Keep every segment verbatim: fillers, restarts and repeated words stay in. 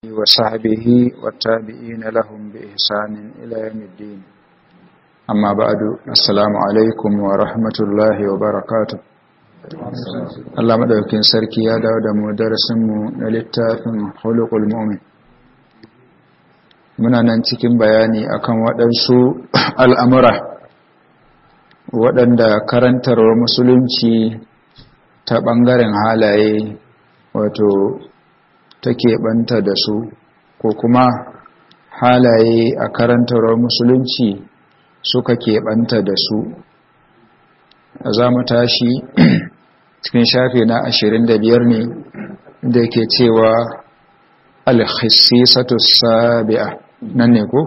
وصحبه والتابعين لهم بإحسان إلى يوم الدين أما بعد السلام عليكم ورحمة الله وبركاته Allah madaukakin sarki ya dawo da mu darasinmu na littafin Khuluqul Mu'min. Muna nan cikin bayani akan waɗansu al'amura waɗanda karantarwar musulunci ta ɓangaren halaye wato take ɓanta da su, ko kuma halaye a karantarwar musulunci suka keɓanta da su. Za mu tashi cikin shafi na ashirin da biyar ne da yake cewa al-khissisatu sabi'a, nan ne ko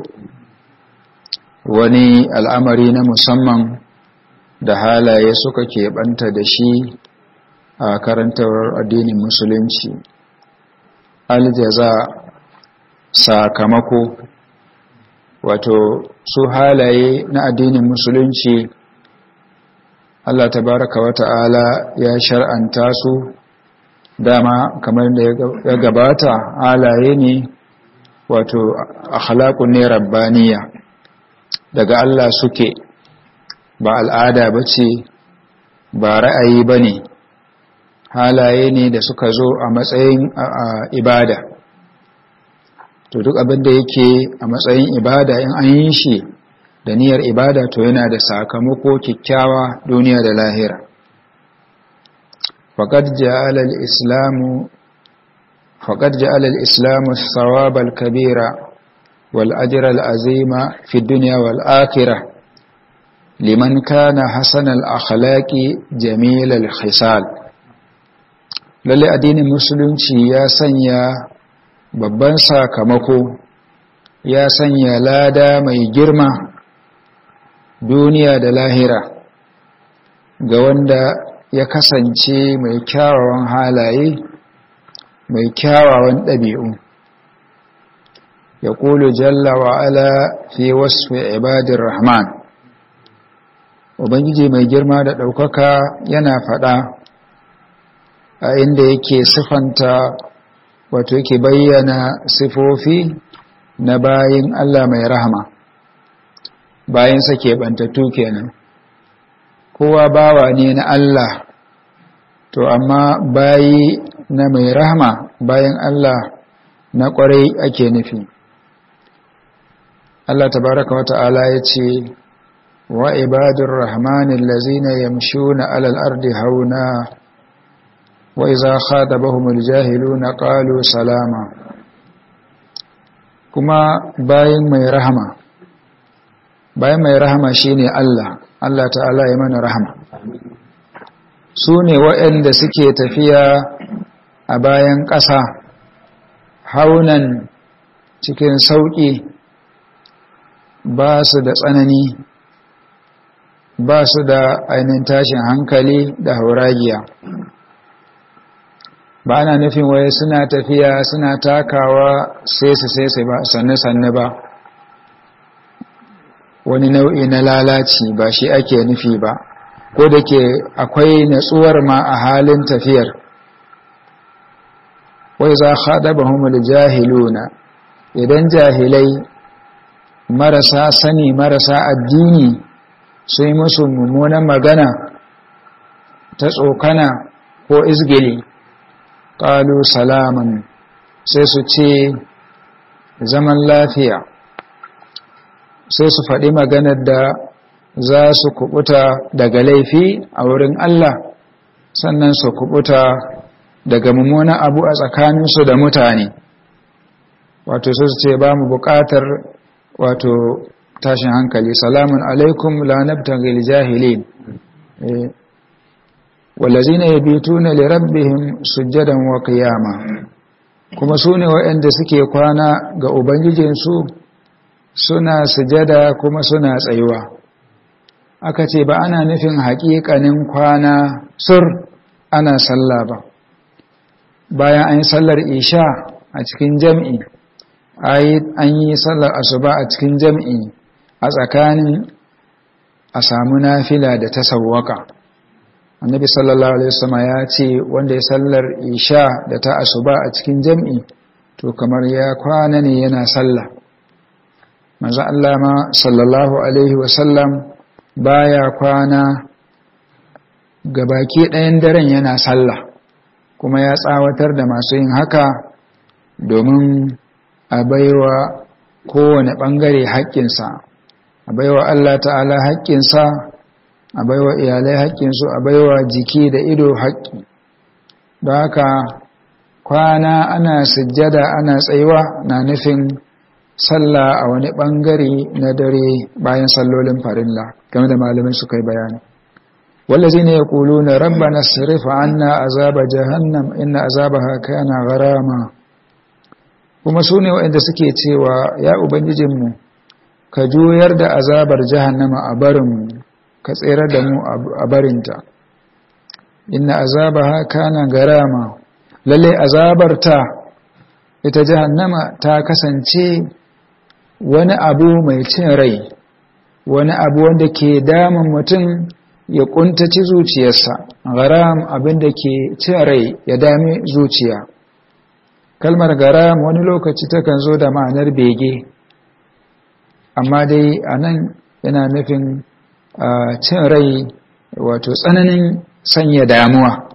wani al'amari na musamman da halaye suka keɓanta da shi a karantarwar addinin musulunci. Aljaza, sakamako, wato su halaye na addinin musulunci Allah tabaraka wa ta'ala ya shar'anta su dama kamar da ya gabata, halaye ne wato akhlaqun ne rabbaniya, daga Allah suke, ba al'ada bace, ba ra'ayi bane, halaye ne da suka zo a matsayin ibada. To duk abin da yake a matsayin ibada, in an yi shi da niyyar ibada, to yana da sakamako kyakkyawa duniya da lahira. faqad ja'ala al-islamu faqad ja'ala al-islamu ath-thawab al-kabira wal ajra al-azima fi ad-dunya wal akhirah liman kana hasana al-akhlaqi jamil al-khisal. Lalle addinin musulunci ya sanya babban sakamako, ya sanya lada mai girma duniya da lahira ga wanda ya kasance mai kyawawan halaye, mai kyawawan ɗabi'u. Ya ƙulu jalla wa'ala fi wasfi ibadin rahman, Ubangiji mai girma da ɗaukaka yana faɗa a inda yake sifanta, wato yake bayyana sifofi na bayin Allah mai rahama, bayan sake bantattu kenan. Kowa bawa ne na Allah, to amma bayi na mai rahama, bayan Allah na ƙwarai ake nufi. Allah tabaraka wa ta'ala ya ce wa ibadur rahmanin lazina yamshuna alal ardi hauna wa iza khadabahumul jahiluna qalu salama. Kuma bayin mai rahama, bayan mai rahama shine Allah, Allah ta'ala ya mana rahama. Su ne waɗanda suke tafiya a bayan ƙasa haunan cikin sauƙi, ba su da tsanani, ba su da ainihin tashin hankali da hauragiya. Ba ana nufin waye suna tafiya suna takawa sai su sai su ba sanne-sanne ba, wani nau'i na lalaci ba shi ake nufi ba, ko da ke akwai natsuwar ma a halin tafiyar. Wai za khadabahumul jahiluna, idan jahilai marasa sani marasa addini sun yi musu mummunan magana ta tsokana ko izgili, qalu salaman, sai su ce zaman lafiya, sai su faɗi maganar da za su kubuta daga laifi a wurin Allah, sannan su kubuta daga mummunan abu a tsakaninsu da mutane. Wato sai su ce ba mu buƙatar wato tashin hankali, salamun alaikum la nabtaghil jahilin. wallazina yabituna li rabbihim sujjadan wa qiyama, kuma sune waɗanda suke kwana ga ubangijinsu suna sujada kuma suna tsayuwa. Aka ce ba ana nufin haƙiƙanin kwana sur ana sallah ba. Bayan an yi sallar isha a cikin jam'i, an yi sallar asuba a cikin jam'i, a tsakanin a samu nafila da ta sawwaka. Annabi sallallahu alaihi wasallam ya ce wanda ya sallar isha da ta asuba a cikin jam'i, to to kamar ya kwana ne yana sallah. Manzo Allah ma sallallahu alaihi wasallam baya kwana gabaki ɗayan daren yana sallah, kuma ya tsawatar da masu yin haka domin a baiwa kowane ɓangare haƙƙinsa, a baiwa Allah ta'ala haƙƙinsa, a baiwa iyalai haƙƙinsu, a baiwa jiki da ido haƙƙi. Don haka kwana ana sujjada ana tsayuwa na nufin sallah a wani ɓangare na dare bayan sallolin farilla, game da malamai suka yi bayani. والذين يقولون ربنا اصرف عنا عذاب جهنم إن عذابها كان غراما. kuma su ne waɗanda suke cewa ya ubangijinmu ka juyar da azabar jahannama a barinmu, ka tsere da mu a barinta. inna azabaha kana garama, lalle azabarta ita jahannama ta kasance wani abu mai cin rai, wani abu wanda ke damun mutum ya kuntaci zuciyarsa. Garam abin da ke cin rai ya dami zuciya. Kalmar garam wani lokaci takan zo da ma'anar bege, amma dai a nan yana nufin cin rai, wato tsananin sanya damuwa.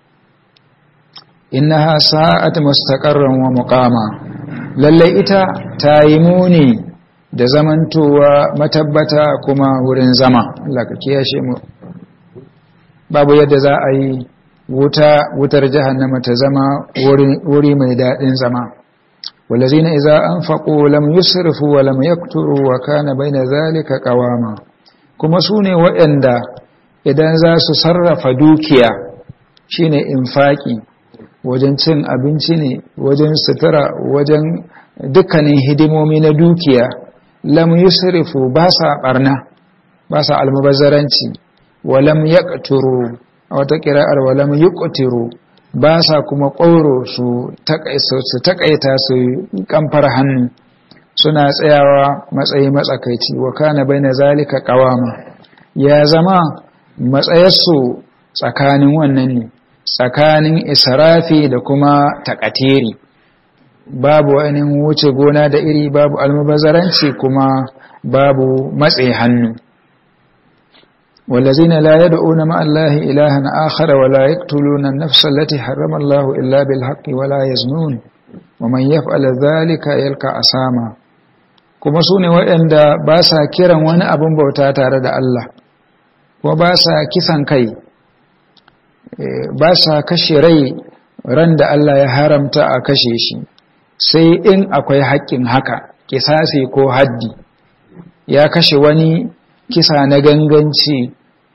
innaha sa'at mustaqarran wa muqama, lalle ita ta yi muni da zamantowa matabbata kuma wurin zama. Allah ka kiyashe mu. Babu yadda za a yi wuta wutar jahannama ta zama wuri mai daɗin zama. walazina idza anfaqu lam yusrifu wa lam yakturu wa kana baina zalika qawama. kuma sune waɗanda idan za su sarrafa dukiya, shine infaki, wajen cin abinci ne, wajen sutura, wajen dukkanin hidimomi na dukiya, lam yusrifu ba sa barna, ba sa almubazzaranci, walam yaqturu a wata qira'ar walam yuqtiru, ba sa kuma ƙauro su takaita su kamfar hannu, suna tsayawa matsayi matsakaici. wa kana baina zalika qawama, ya zama matsayarsu tsakanin wannan ne, tsakanin israfi da kuma takatiri, babu wani wuce gona da iri, babu almubazzaranci, kuma babu matsayi hannu. والذين لا يدعون مع الله إلها آخر ولا يقتلون النفس التي حرم الله إلا بالحق ولا يزنون ومن يفعل ذلك يلقى أثاما. kuma sune waɗanda ba sa kiran wani abin bauta tare da Allah, kuma ba sa kisan kai, ba sa kashe rai ran da Allah ya haramta a kashe shi, sai in akwai haƙƙin haka, kisasi ko haddi. ya kashe wani kisa na ganganci,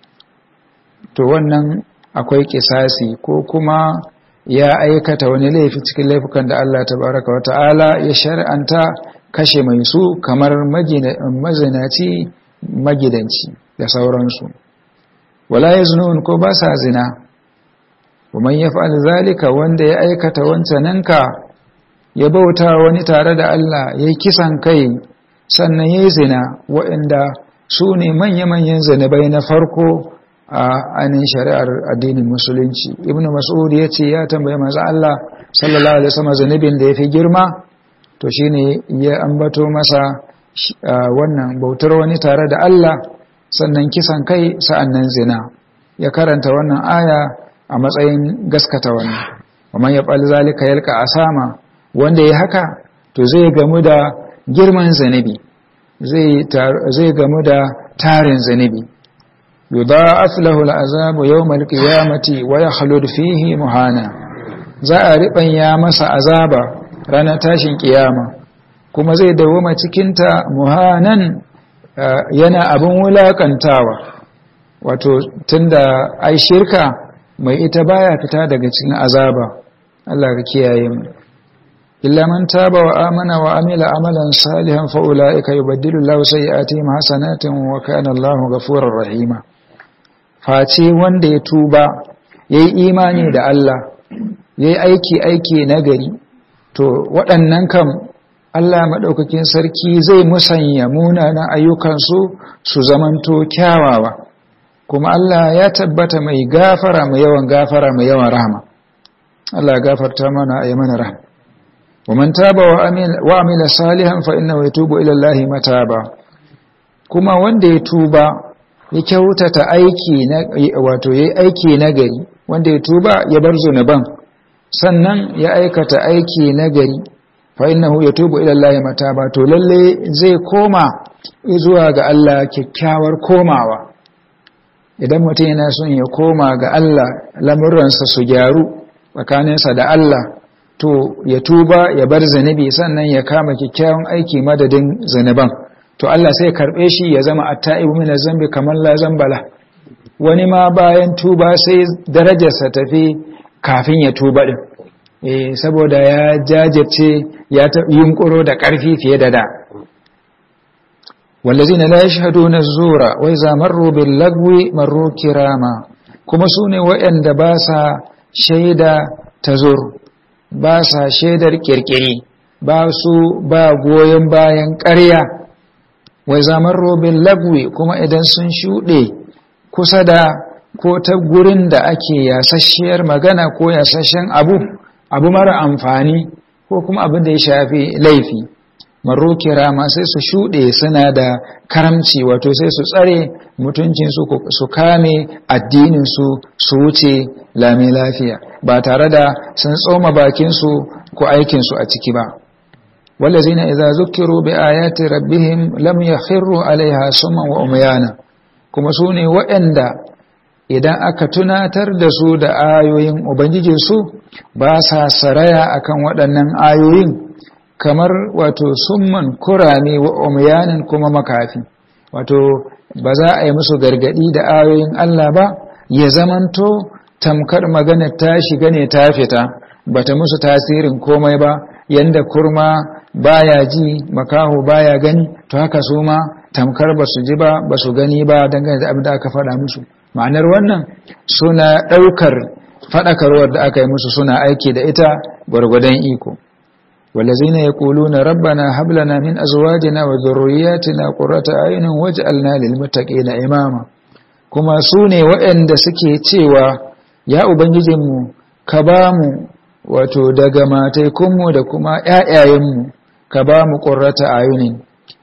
to wannan akwai kisasi, ko kuma ya aikata wani laifi cikin laifukan da Allah tabaraka wa ta'ala ya shar'anta kashe mai su, kamar mazinaci, magidanci da sauransu. wala yaznun, ko ba sa zina. ومن يفعل ذلك, wanda ya aikata wancananka, ya bauta wani tare da Allah, yayi kisan kai, sannan yayi zina, waɗanda su ne manya-manyan zanabai na farko a ainihin shari'ar addinin musulunci. Ibn Mas'ud ya ce ya tambaye manzo Allah sallallahu alaihi wasallam zanubin da yafi girma, to shine ya ambato masa wannan bautar wani tare da Allah, sannan kisan kai, sa'annan zina. ya karanta wannan aya a matsayin gaskata wannan. Wa man yaf'al zalika yalqa asama, wanda ya haka to zai gamu da girman zanubi, zai gamu da tarin zanubi. yudha'af lahu al'azabu yawm al-qiyamati wa yakhlud fihi muhana, za a ribanya masa azaba ranar tashin kiyama, kuma zai dawoma cikin ta muhanan, yana abin wulakantawa. Wato tunda ai shirka mai ita baya fita daga cikin azaba, Allah ka kiyaye mu. illa man taba wa amana wa amila amalan salihan fa ulaika yubaddilu Allahu sayyi'atihim hasanatin wa kana Allahu ghafurur rahima. Face wanda ya tuba, yayi imani da Allah, yayi aiki aiki nagari, to waɗannan kam Allah madaukakin sarki zai musanya munanan ayyukansu su zamanto kyawawa. Kuma Allah ya tabbata mai gafara, mai yawan gafara, mai yawan rahama. Allah ya gafarta mana, ayi mana rahama. wa man taba wa amila wa amila salihan fa innahu yatubu ila Allahi mataba kuma wanda ya tuba ya kyautata aiki na wato yayi aiki nagari wanda ya tuba ya bar zunuban sannan ya aikata aiki nagari fa innahu yatubu ila Allahi mataba to lalle zai koma zuwa ga Allah kyakkyawar komawa idan mutum yana son ya koma ga Allah lamuransa su gyaru tsakaninsa da Allah to ya tuba ya bar zanabi sannan ya kama kyakkyawan aiki madadin zanaban to Allah sai karbe shi ya zama at-ta'ibu min az-zambi kamar la zambala wani ma bayan tuba sai darajarsa tafi kafin ya tuba din eh saboda ya jajirce ya yunkuro da ƙarfi fiye da da wallazina la yashhaduna az-zura wa idza marru bil lagwi marru kirama kuma sune waɗanda ba sa shaida tazur ba sa shaidar kirkiri ba su ba goyen bayan ƙarya wa idza marru bil lagwi kuma idan sun shude kusa da ko ta gurin da ake yasasshiyar magana ko yasasshen abu abu mara amfani ko kuma abin da ya shafi laifi marro kirama sai su shuɗe suna da karamci wato sai su tsare mutuncinsu su kame addininsu su wuce lami lafiya ba tare da sun tsoma bakinsu ko aikinsu a ciki ba wallazina idza zukkiru bi ayati rabbihim lam yakhiru alaiha summan wa umyana kuma sune waɗanda idan aka tunatar da su da ayoyin ubangijinsu ba sa saraya akan waɗannan ayoyin kamar wato summan kurame wa umyanin kuma makafi wato ba za a yi musu gargadi da ayoyin Allah ba ya zamanto tamkar magana ta shiga ne ta fita bata musu tasirin komai ba yanda kurma baya ji makaho baya gani to haka su ma tamkar basu ji ba basu gani ba dangane da abin da aka faɗa musu ma'anar wannan suna ɗaukar faɗakarwar da aka yi musu suna aiki da ita gwargwadon iko wallazina yaquluna rabbana hab lana min azwajina wa dhurriyyatina qurrata a'yunin waj'alna lil muttaqina imama kuma sune waɗanda suke cewa ya ubangijinmu ka bamu wato daga mataikunmu da kuma ƴaƴayenmu ka bamu qurrata a'yunin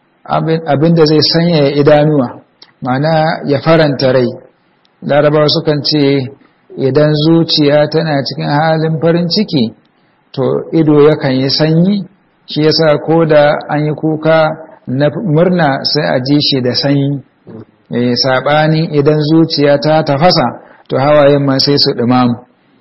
abinda zai sanya idanuwa ma'ana ya faranta rai larabawa sukan ce idan zuciya tana cikin halin farin ciki to ido yakan yi sanyi shi yasa ko da an yi kuka na murna sai a ji shi da sanyi eh sabani idan zuciya ta tafasa to hawayen ma sai su dumamu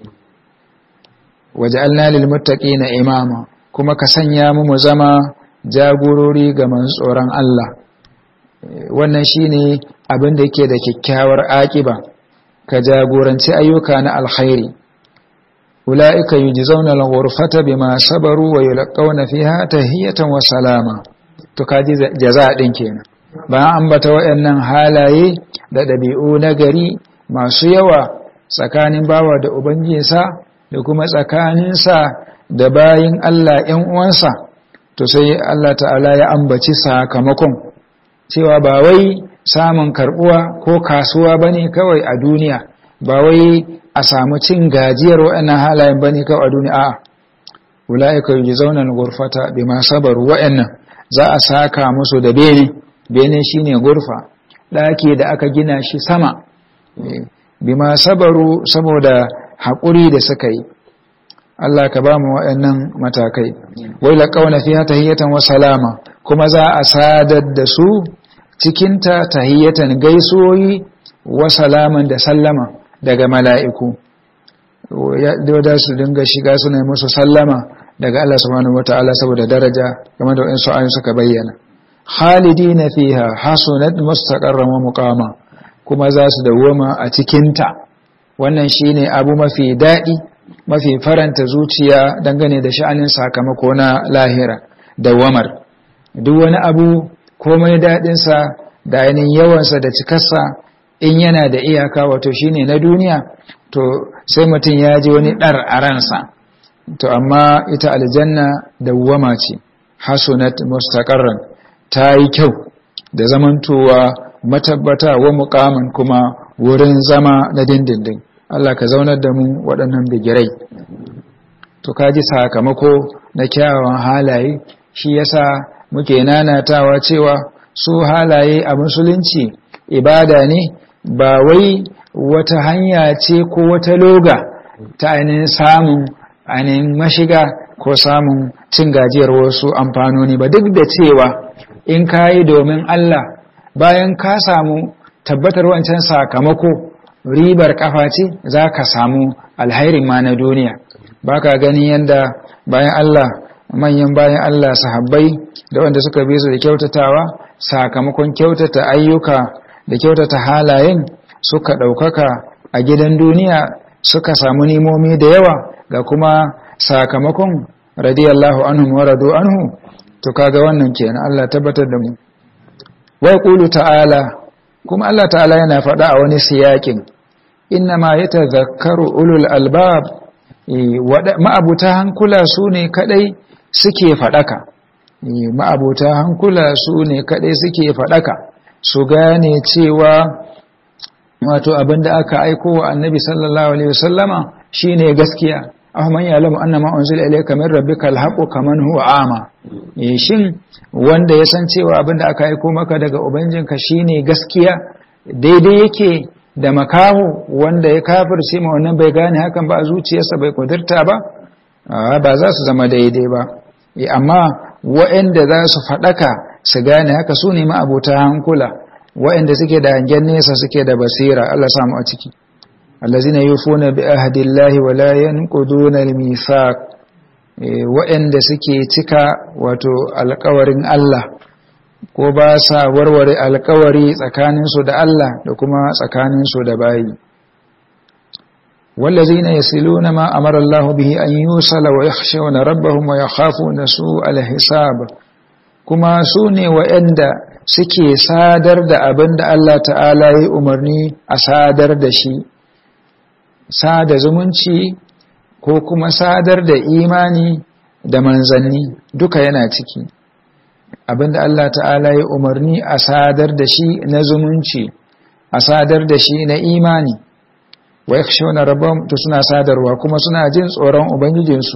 waja'alna lil muttaqina imama kuma ka sanya mu mu zama jagorori ga masu tsoron Allah wannan shine abin da yake da kyakkyawar akiba ka jagoranci ayyuka na alkhairi ulaika yujzauna al-ghurfata bima sabaru wa yulqawna fiha tahiyatan wa salama to kaji jaza din kenan bayan ambata wayannan halaye da dabi'u na gari masu yawa tsakanin bawa da ubangijinsa da kuma tsakaninsa da bayin Allah ƴan uwansa to sai Allah ta'ala ya ambaci sakamakon cewa ba wai samun karbuwa ko kasuwa bane kawai a duniya ba wai a samu cin gajiyar waɗannan halayen bane kawai a duniya a'a ulaika yujzauna al-ghurfata bima sabaru wa'annan za a saka musu da bene bene shine gurfa daki da aka gina shi sama bima sabaru saboda hakuri da suka yi Allah ka ba mu waɗannan matakai wai laqawna fiha tahiyatan wa salama kuma za a sadar da su cikinta tahiyatan gaisuwoyi wa salaman da sallama daga mala'iku da su dinga shiga suna musu sallama daga Allah subhanahu wata'ala saboda daraja kamar da waɗansu ayoyi suka bayyana khalidina fiha hasunat mustaqarran wa muqama kuma za su dawoma a cikinta wannan shine abu mafi daɗi mafi faranta zuciya dangane da sha'anin sakamako na lahira dawamar duk wani abu komai daɗinsa da ainihin yawansa da cikarsa in yana da iyaka wato shine na duniya to sai mutum ya ji wani ɗar a ransa to amma ita aljanna dawwama ce hasunat mustaqarran ta yi kyau da zamantowa matabbata wa muqaman kuma wurin zama na dindindin Allah ka zaunar da mu waɗannan bigirai to kaji sakamako na kyawawan halaye. Shi yasa muke nanatawa cewa su halaye a musulunci ibada ne, ba wai wata hanya ce ko wata loga ta ainihin samun ainihin mashiga ko samun cin gajiyar wasu amfanoni ba. Duk da cewa in ka yi domin Allah, bayan ka samu tabbatar wancan sakamako, ribar kafa ce za ka samu alhairin ma na duniya. Ba ka gani yadda bayan Allah, manyan bayan Allah sahabbai da wanda suka bi su da kyautatawa, sakamakon kyautata ayyuka da kyautata halayen suka ɗaukaka a gidan duniya, suka samu nimomi da yawa, ga kuma sakamakon radiyallahu anhu wa radu anhu. To kaga wannan kenan, Allah tabbatar da mu. Wai qulu ta'ala, kuma Allah ta'ala yana faɗa a wani siyakin, innama yatadhakkaru ulul albab, ma'abuta hankula su ne kadai suke faɗaka. Ma'abuta hankula su ne kadai suke faɗaka, su gane cewa wato abinda aka aiko wa annabi sallallahu alaihi wasallama shine gaskiya. Ahman ya'lamu annama unzila ilayka min rabbikal haqqu kaman huwa ama. Shin wanda ya san cewa abinda aka aiko maka daga ubangijinka shine gaskiya, daidai yake da makaho wanda ya kafirce ma wannan bai gane hakan ba a zuciyarsa, bai kudurta ba? Ba za su zama daidai ba. Amma waɗanda za su faɗaka su gane haka su ne ma'abuta hankula, waɗanda suke da hangen nesa, suke da basira. Allah samu a ciki. allazina yufuna bi ahdillahi wa la yanquduna al-mithaq, waɗanda suke cika wato alƙawarin Allah, ko ba sa warware alƙawari tsakaninsu da Allah da kuma tsakaninsu da bayi. wallazina yasiluna ma amara Allah bihi an yusala wa yakhshawna rabbahum wa yakhafuna su'al hisab, kuma su ne waɗanda suke sadar da abin da Allah ta'ala ya umarni a sadar da shi, sada zumunci ko kuma sadar da imani da manzanni, duka yana ciki. Abinda Allah ta'ala ya umarni a sadar da shi na zumunci, a sadar da shi na imani, wa yakhshawna rabbahum, to suna sadarwa kuma suna jin tsoron ubangijinsu,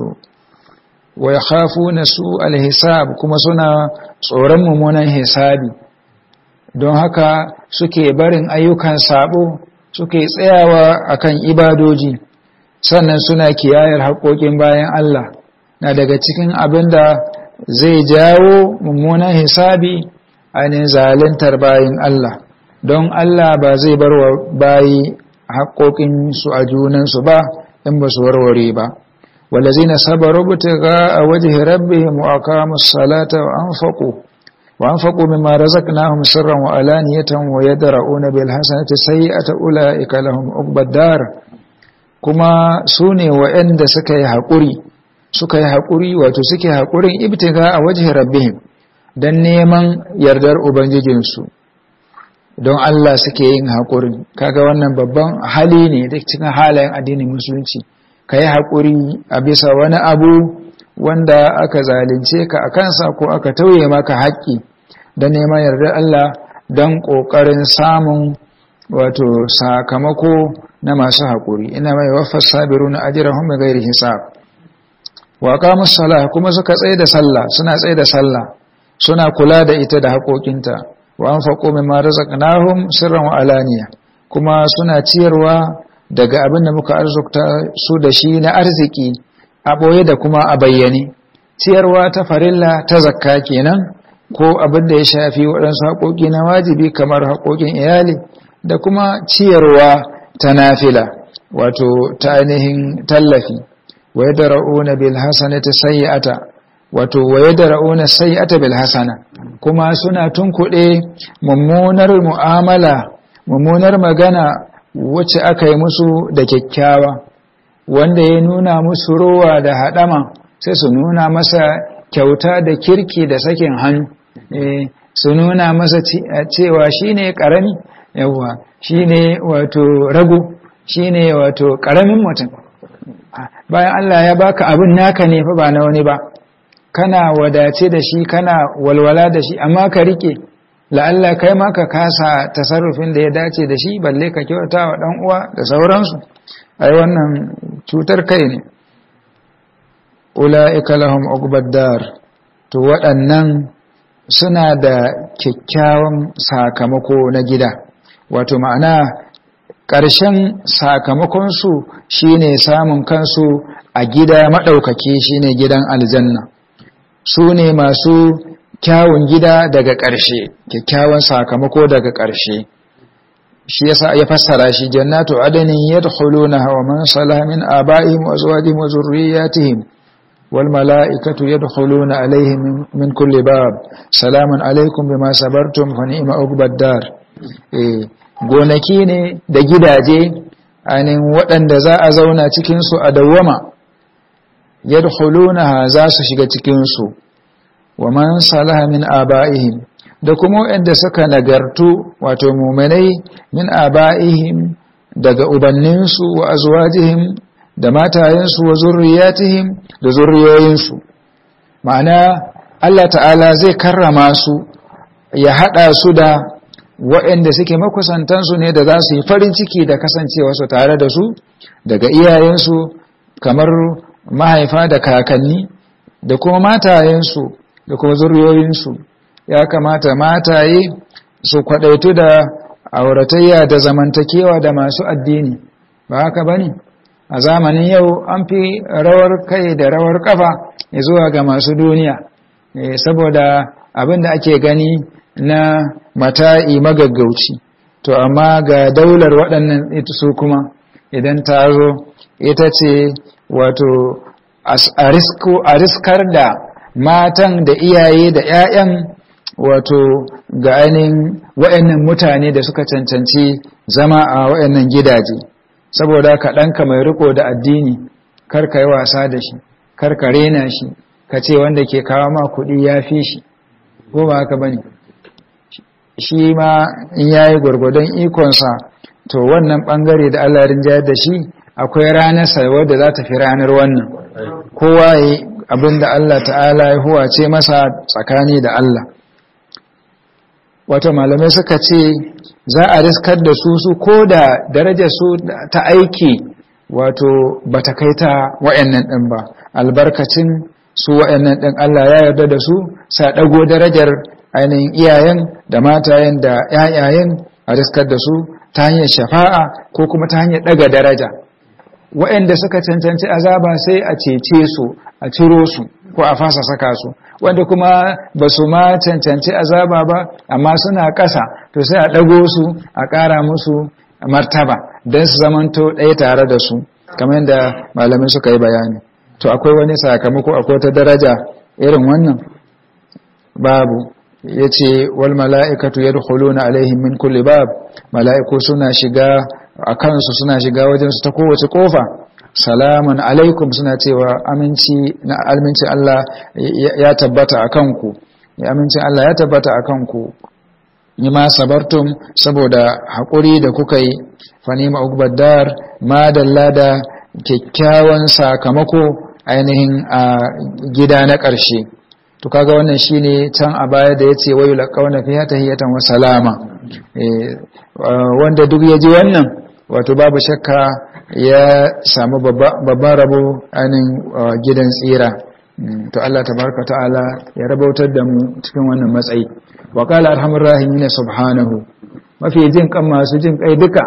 wa yakhafuna su'al hisab, kuma suna tsoron mummunan hisabi. Don haka suke barin ayyukan sabo, suke tsayawa akan ibadoji, sannan suna kiyayar haƙoƙin bayan Allah. Na daga cikin abin da zai jawo mummunan hisabi ainihin zaluntar bayin Allah, don Allah ba zai bar wa bayi haƙoƙinsu a junansu ba in ba su warware ba. wallazina sabaru butiga a wajhi rabbihim wa aqamus salata wa anfaqu wa anfaqu mimma razaqnahum sirran wa alaniyatan wa yadra'una bil hasanati sayyi'ata ulaika lahum uqbad dar. Kuma sune wa'anda suka yi haƙuri suka yi haƙuri wato suke haƙurin ibtiga a wajhi rabbihim, dan neman yardar ubangijinsu, don Allah suke yin haƙuri. Kaga wannan babban hali ne da cikin halayen addinin musulunci, ka yi haƙuri a bisa wani abu wanda aka zalunce ka a kansa ko aka tauye maka haƙƙi, don neman yardar Allah, don ƙoƙarin samun wato sakamako na masu haƙuri. Ina mai waffas sabiruna ajrahum bighairi hisab. Wa qamus salah, kuma suka tsaye da sallah, suna tsaye da sallah, suna kula da ita da haƙoƙinta. Wa anfaqu mimma razaqnahum sirran wa alaniya, kuma suna ciyarwa daga abin da muka arzukta su da shi na arziki a boye da kuma a bayyane. Ciyarwa ta farilla ta zakka kenan, ko abin da ya shafi waɗansu haƙoƙi na wajibi kamar haƙoƙin iyali, da kuma ciyarwa ta nafila wato ta ainihin tallafi. wa yadra'una bil hasanati sayyi'ata, wato wa yadra'una sayyi'ata bil hasana, kuma suna tunkuɗe mummunar mu'amala, mummunar magana wacce aka yi musu da kyakkyawa. Wanda ya nuna musu rowa da haɗama, sai su nuna masa kyauta da kirki da sakin hannu, e, su nuna masa cewa shine ƙarami, yawa shine wato rago, shine wato ƙaramin mutum. Bayan Allah ya baka abin naka ne fa ba na wani ba, kana wadace da shi, kana walwala da shi, amma ka rike, la'alla kai ma ka kasa tasarrufin da ya dace da shi, balle ka kyauta wa ɗan uwa da sauransu. Ai wannan cutar kai ne. ula'ika lahum uqbad dar to waɗannan suna da kyakkyawan sakamako na gida wato ma'ana ƙarshen sakamakonsu shine samun kansu a gida maɗaukaki shine gidan aljanna su ne masu kyawun gida daga ƙarshe kyakkyawan sakamako daga ƙarshe shi yasa ya fassara shi jannatu adanin yadkhulunaha wa man salaha min aba'ihim wa azwajihim wa zurriyyatihim wal mala'ikatu yadkhuluna alaihim min kulli bab salamun alaikum bima sabartum fa ni'ma uqbad dar eh gonaki ne da gidaje anin waɗanda za a zauna cikin su a dawwama yadkhulunaha za su shiga cikin su wa man salaha min aba'ihim da kuma waɗanda suka nagartu wato mu'minai min aba'ihim daga ubanninsu wa azwajihim da matayensu wa zurriyatihim da zurriyoyinsu ma'ana Allah ta'ala zai karrama su ya hada su da waɗanda suke makusantansu ne da za su yi farin ciki da kasancewa su tare da su daga iyayensu kamar mahaifa da kakanni da kuma matayensu da kuma zurriyoyinsu ya kamata mataye su kwadaitu da auratayya da zamantakewa da masu addini ba haka bane a zamanin yau an fi rawar kai da rawar kafa zuwa ga masu duniya e, saboda abin da ake gani na mata'i magaggauci to amma ga daular waɗannan ita su kuma idan ta zo ita ce wato a riskar da matan da iyaye da 'ya'yan wato ga ainihin wa'annan mutane da suka cancanci zama a wa'annan gidaje saboda ka ɗanka mai riko da addini kar ka yi wasa da shi kar ka rena shi ka ce wanda ke kawo ma kuɗi ya fi shi ko ba haka bane shi ma in yayi gwargwadon ikonsa to wannan ɓangare da Allah rinjayar da shi akwai ranar sa wadda za ta fi ranar wannan kowa yi abinda Allah ta'ala ya huwace masa tsakani da Allah wato malamai suka ce za a riskar da su su ko da darajar su ta aiki wato bata kai ta wayannan din ba albarkacin su wayannan din Allah ya yarda da su sa dago darajar ainihin iyayen da matayen da yayayen a riskar da su ta hanyar shafa'a ko kuma ta hanyar daga daraja wayanda suka cancanci azaba sai a cece su a ciro su ko a fasa saka su wanda kuma ba su ma cancanci azaba ba amma suna ƙasa to sai a ɗago su a ƙara musu martaba don su zamanto ɗaya tare da su kamar yadda malamai suka yi bayani to akwai wani sakamako akwai ta daraja irin wannan babu ya ce wal mala'ikatu yadkhuluna alaihim min kulli bab mala'iku suna shiga a kansu suna shiga wajensu ta kowace kofa salamun alaikum suna cewa aminci na amincin Allah ya tabbata a kanku ya amincin Allah ya tabbata a kanku ni ma sabartum saboda haƙuri da kuka yi fanima ugbadar ma dalla da kyakkyawan sakamako ainihin a gida na ƙarshe to kaga wannan shine can a baya da yace wayu laqawna fiha tahiyatan wa salama wanda duk ya ji wannan wato babu shakka ya samu babban rabo ainihin gidan tsira to Allah tabaraka ta'ala ya rabautar da mu cikin wannan matsayi wa qala arhamur rahimin subhanahu mafi jin kan masu jin kai duka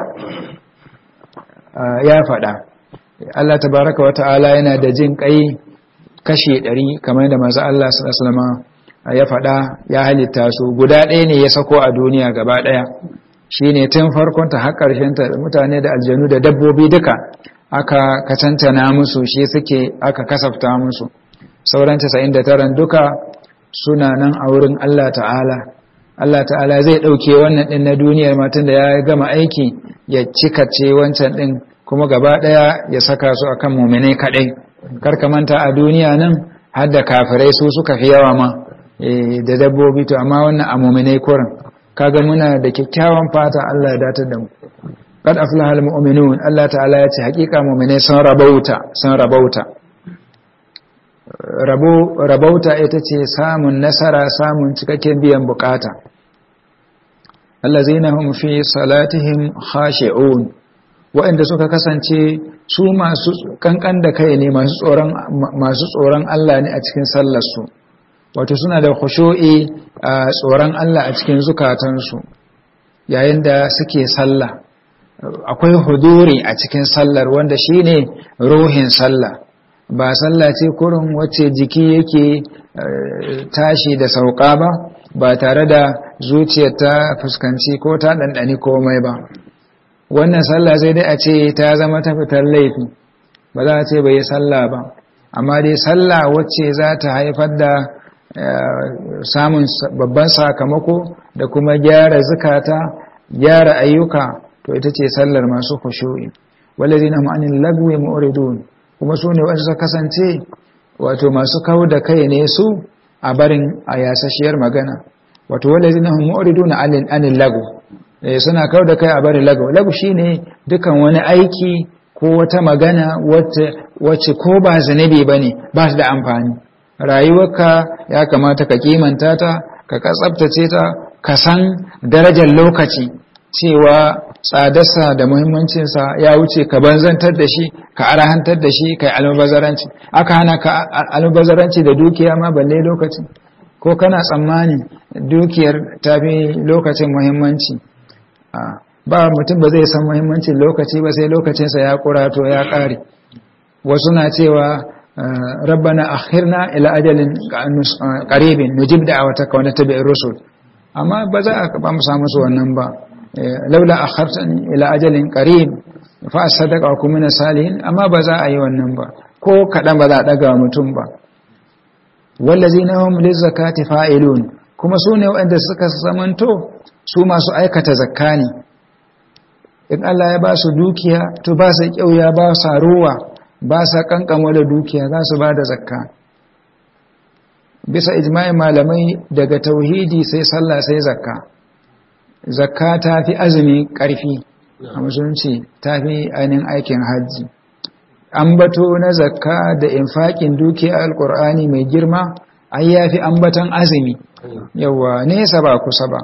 ya fada Allah tabaraka wa ta'ala yana da jin kai kashi ɗari kamar da manzo Allah sallallahu alaihi wasallam ya fada ya halitta su guda ɗaya ne ya sako a duniya gaba ɗaya shi ne tun farkonta har ƙarshenta mutane da aljanu da dabbobi duka aka katantana musu shi suke aka kasafta musu sauran casa'in da tara duka suna nan a wurin Allah ta'ala Allah ta'ala zai ɗauke wannan ɗin na duniyar matan da ya gama aiki ya cikace wancan ɗin kuma gaba ɗaya ya saka su akan muminai kaɗai karka manta a duniya nan har da kafirai su suka fi yawa ma da dabbobi to amma wannan a muminai kurin kaga muna da kyakkyawan fata Allah ya datar da mu qad aflaha almu'minun Allah ta'ala ya ce hakika mu'mine sun rabauta sun rabauta rabo rabauta ita ce samun nasara samun cikakken biyan bukata allazina hum fi salatihim khashi'un wa'anda suka kasance su masu kankan da kai ne masu tsoron masu tsoron Allah ne a cikin sallar su wato suna da khushu'i tsoron Allah a cikin zukatansu yayin da suke sallah akwai huduri a cikin sallar wanda shine ruhin sallah ba sallah ce kurin wacce jiki yake tashi da sauka ba ba tare da zuciyar ta fuskanci ko ta dandani komai ba wannan sallah sai dai a ce ta zama ta fitar laifi ba za a ce bai yi sallah ba amma dai sallah wacce za ta haifar da samun babban sakamako da kuma gyara zukata gyara ayyuka to ita ce sallar masu khushu'i wallazina hum anil lagwi mu'ridun kuma su ne wanda suka kasance wato masu kawo da kai ne su a barin ayasashiyar magana wato wallazina hum mu'ridun anil lagwi eh suna kawo da kai a barin lagwi lagwi shine dukan wani aiki ko wata magana wacce wacce ko ba zanabi bane ba su da amfani rayuwarka ya kamata ka kimanta ta ka tsaftace ta ka san darajar lokaci cewa tsadarsa da muhimmancinsa ya wuce ka banzantar da shi ka arahantar da shi kai almubazaranci aka hana ka almubazaranci da dukiya ma balle lokaci ko kana tsammani dukiyar tafi lokacin muhimmanci ba mutum ba zai san muhimmancin lokaci ba sai lokacinsa ya kurato ya kare wasu na cewa rabbana akhirna ila ajalin qaribin nujib da'awataka wa natabi'ir rusul amma ba za a ba mu samu su wannan ba laula akhartani ila ajalin qarib fa asaddaqa wa kun min salihin amma ba za a yi wannan ba ko kadan ba za a daga mutum ba wallazina hum lizakati fa'ilun kuma sune wanda suka zamanto su masu aikata zakka ne in Allah ya ba su dukiya to ba su kyauya ba sa ruwa ba sa kankamo da dukiya za su ba da zakka bisa ijma'in malamai daga tauhidi sai sallah sai zakka zakka ta fi azumi ƙarfi a musulunci ta fi ainihin aikin hajji ambato na zakka da infaƙin dukiya alƙur'ani mai girma ai ya fi ambaton azumi yawa nesa ba kusa ba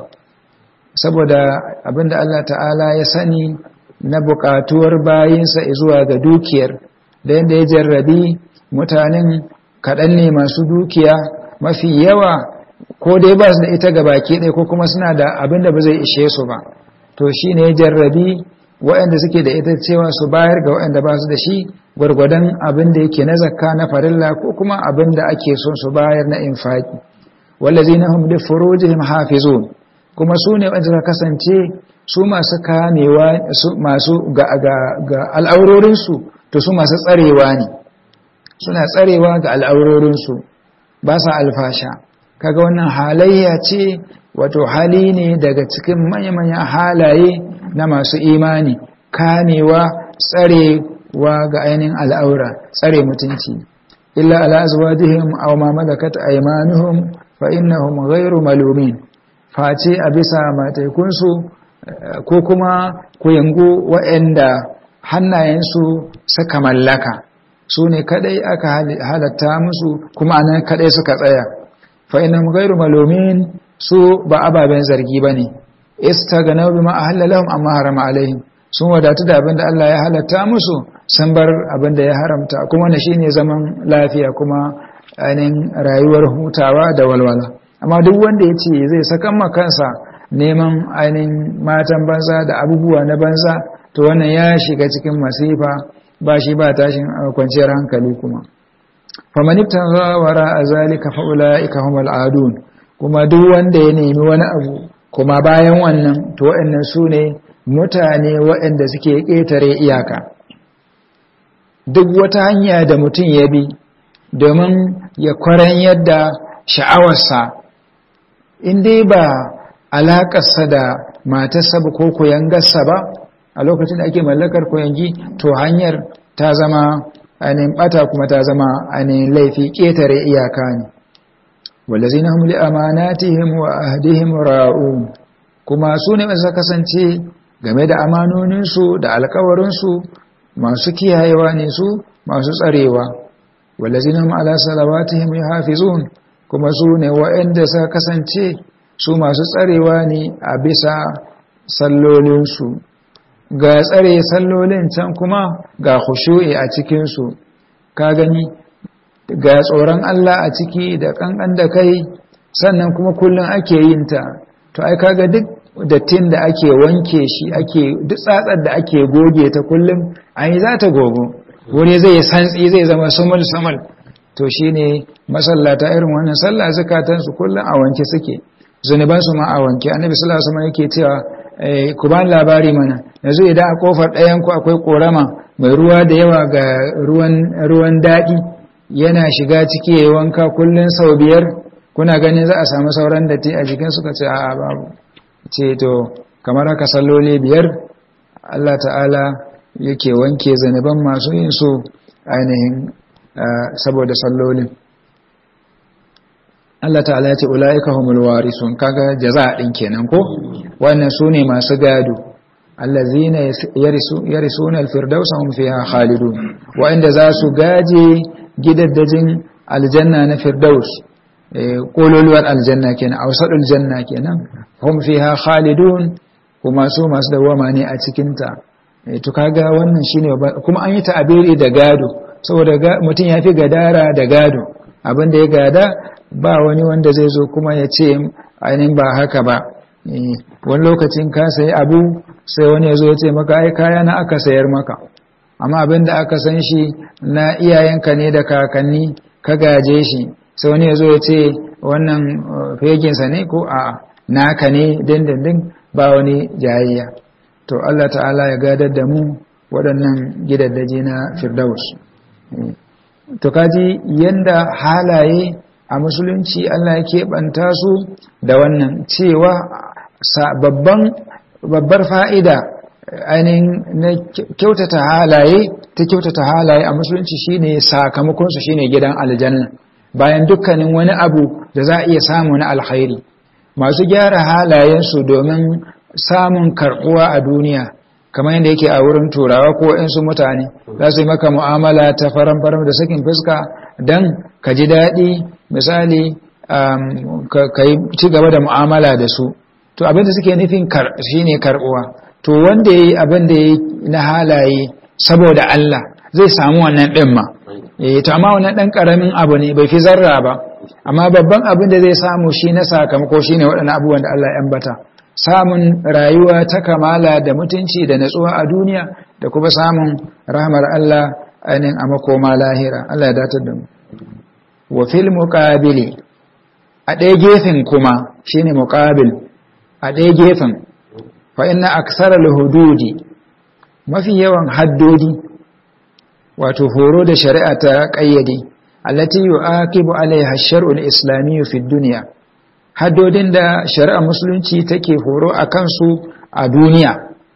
saboda abinda Allah ta'ala ya sani na buƙatuwar bayinsa zuwa ga dukiyar da yadda ya jarrabi mutanen kaɗan ne masu dukiya mafi yawa ko dai ba su da ita ga baki ɗaya ko kuma suna da abin da ba zai ishe su ba to shi ne jarrabi waɗanda suke da ita cewa su bayar ga waɗanda ba su da shi gwargwadon abin da yake na zakka na farilla ko kuma abin da ake son su bayar na infaki wallazina hum li furujihim hafizun kuma su ne wanda suka kasance su masu kamewa su masu ga ga, ga al'aurorin su to su masu tsarewa ne suna tsarewa ga al'aurorin su ba sa alfasha kaga wannan halayya ce wato hali ne daga cikin manyan halaye na masu imani kamewa tsarewa ga ainihin al'aura tsare mutunci illa ala azwajihim aw ma malakat aymanuhum fa innahum ghayru malumin face a bisa mataikunsu ko kuma kuyangu waɗanda hannayensu suka mallaka su ne kadai aka halatta musu kuma anan kadai suka tsaya fa innahum ghayru malumin su ba ababen zargi bane istaganaw bima ahalla lahum amma harama alaihim sun wadatu da abinda Allah ya halatta musu sun bar abinda ya haramta kuma wannan shine zaman lafiya kuma ainihin rayuwar hutawa da walwala amma duk wanda yace zai saka kansa neman ainihin matan banza da abubuwa na banza to wannan ya shiga cikin masifa ba shi ba tashin kwanciyar hankali kuma faman ibtagha wara azalika fa ulaika humul adun kuma duk wanda ya nemi wani abu kuma bayan wannan to waɗannan su ne mutane waɗanda suke ƙetare iyaka duk wata hanya da mutum ya bi domin ya kwaran yadda sha'awarsa in dai ba alaƙarsa da matarsa ba ko koyangarsa ba a lokacin da ake mallakar koyangi to hanyar ta zama ainihin ɓata kuma ta zama ainihin laifi ƙetare iyaka ne wallazina hum li amanatihim wa ahdihim ra'un kuma su ne masu kasance game da amanoninsu da alkawarinsu masu kiyayewa ne su masu tsarewa wallazina hum ala salawatihim yuhafizun kuma su ne waɗanda suka kasance su masu tsarewa ne a bisa sallolinsu ga tsare sallolin can kuma ga khushu'i a cikinsu ka gani ga tsoron Allah a ciki da kankan da kai sannan kuma kullum ake yin ta to ai kaga duk dattin da ake wanke shi ake duk tsatsar da ake goge ta kullum ai za ta gogo wuri zai santsi zai zama sumul samal to shine masallata irin wannan sallah zakatan su kullum a wanke suke zunuban su ma a wanke annabi sallallahu alaihi wasallam yake cewa ku ba labari mana yanzu idan a kofar ɗayan ku akwai korama mai ruwa da yawa ga ruwan ruwan dadi yana shiga ciki yayin wanka kullun sau biyar kuna ganin za a samu sauran datti a jikin suka ce a'a babu ce to kamar haka salloli biyar Allah ta'ala yake wanke zanuban masu yin su ainihin saboda sallolin Allah ta'ala ya ce ulaika humul warisun kaga jaza din kenan ko wannan sune masu gado allazina yarisuna alfirdausa hum fiha khalidun wa inda za su gaje gidaddajin aljanna na firdaus kololuwar aljanna kenan awsadul janna kenan hum fiha khalidun kuma su masu dawama ne a cikin ta to kaga wannan shine kuma an yi ta'abiri da gado saboda mutum yafi gadara da gado abinda ya gada ba wani wanda zai zo kuma ya ce ainihin ba haka ba wani lokacin ka sayi abu sai wani ya zo ya ce maka ai kaya na aka sayar maka amma abinda aka san shi na iyayenka ne da kakanni ka gaje shi sai wani ya zo ya ce wannan feginsa ne ko a naka ne dindindin ba wani jayayya to Allah ta'ala ya gadar da mu waɗannan gidaddaji na firdaus to kaji yanda halaye a musulunci Allah ya keɓanta su da wannan cewa babban babbar fa'ida ainihin na kyautata halaye ta kyautata halaye a musulunci shine sakamakon su shine gidan aljanna bayan dukkanin wani abu da za a iya samu na alkhairi masu gyara halayensu domin samun karɓuwa a duniya kamar yadda yake a wurin turawa ko su mutane za su yi maka mu'amala ta faran-faran da sakin fuska don ka ji daɗi misali ka yi ci gaba da mu'amala da su to abinda suke nufin shi ne karɓuwa to wanda ya yi abin da ya yi na halaye saboda Allah zai samu wannan ɗin ma to amma wannan ɗan ƙaramin abu ne bai fi zarra ba amma babban abin da zai samu shi na sakamako shi ne waɗannan abubuwan da Allah ya ambata samun rayuwa ta kamala da mutunci da natsuwa a duniya da kuma samun rahmar Allah ainihin a makoma lahira Allah ya datar da mu wa fil muqabili a ɗaya gefen kuma shine muqabil a ɗaya gefen fa inna aksara al-hududi mafi yawan haddodi wato horo da shari'a ta kayyade allati yu'aqibu alaiha ash-shar'u al-islamiyyu fi ad-dunya haddodin da shari'a musulunci take horo a kansu a duniya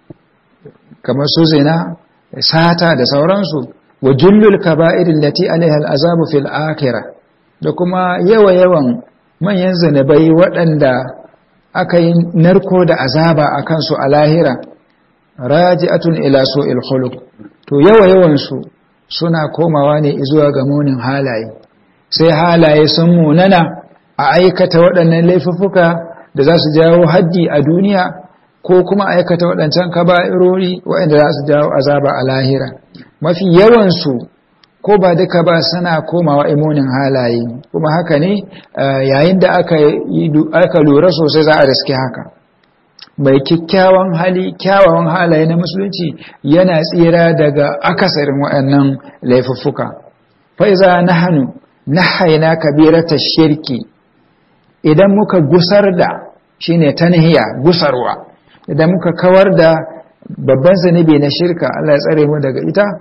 kamar su zina sata da sauransu wa jullul kaba'iril lati alaiha al'azabu fil akhirah da kuma yawa yawan manyan zanabai waɗanda aka yi narko da azaba a kansu a lahira raji'atun ila su'il khuluq to yawa yawan su suna komawa ne zuwa ga munin halaye sai halaye sun munana a aikata waɗannan laifuffuka da za su jawo haddi a duniya ko kuma aikata waɗancan kaba'irori waɗanda za su jawo azaba a lahira mafi yawansu ko ba duka ba suna komawa imonin halaye kuma haka ne yayin da aka lura sosai za a riske haka mai kyakkyawan hali kyawawan halaye na musulunci yana tsira daga akasarin waɗannan laifuffuka fa iza nahnu nahayna kabirata shirki idan muka gusar da shine tanhiya gusarwa idan muka kawar da babban zanibi na shirka Allah ya tsare mu daga ita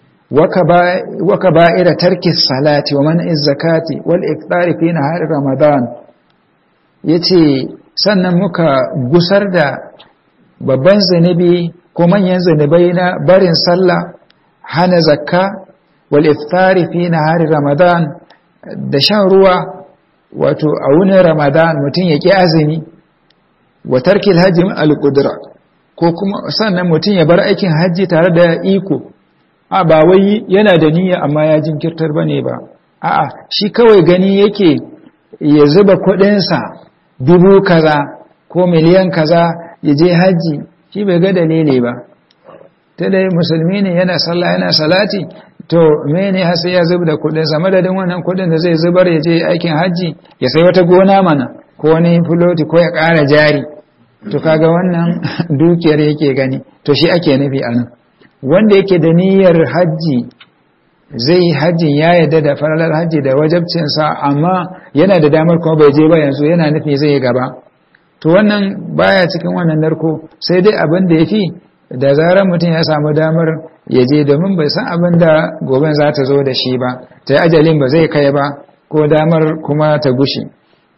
wa kaba'ira tarki salati wa man'iz zakati wal iftari fi nahar ramadan yace sannan muka gusar da babban zanibi ko manyan zanibai na barin sallah hana zakka wal iftari fi nahar ramadan da shan ruwa wato a wunin ramadan mutum ya ƙi azumi wa tarkil hajji al-qudra ko kuma sannan mutum ya bar aikin hajji tare da iko a ba wai yana da niyya amma ya jinkirtar bane ba a'a shi kawai gani yake ya zuba kuɗinsa dubu kaza ko miliyan kaza ya je hajji shi bai ga dalili ba ta dai musulmi ne yana sallah yana salati to mene har sai ya zubar da kudin sa madadin wannan kudin da zai zubar ya je aikin haji ya sai wata gona mana ko wani filoti ko ya ƙara jari to kaga wannan dukiyar yake gani to shi ake nufi anan wanda yake da niyyar haji zai hajjin ya yarda da faralar hajji da wajabcin sa amma yana da damar kuma bai je ba yanzu yana nufi zai gaba to wannan baya cikin wannan narko sai dai abin da yafi da zarar mutum ya samu damar ya je domin bai san abin da goben za ta zo da shi ba ta ajalin ba zai kai ba ko damar kuma ta gushi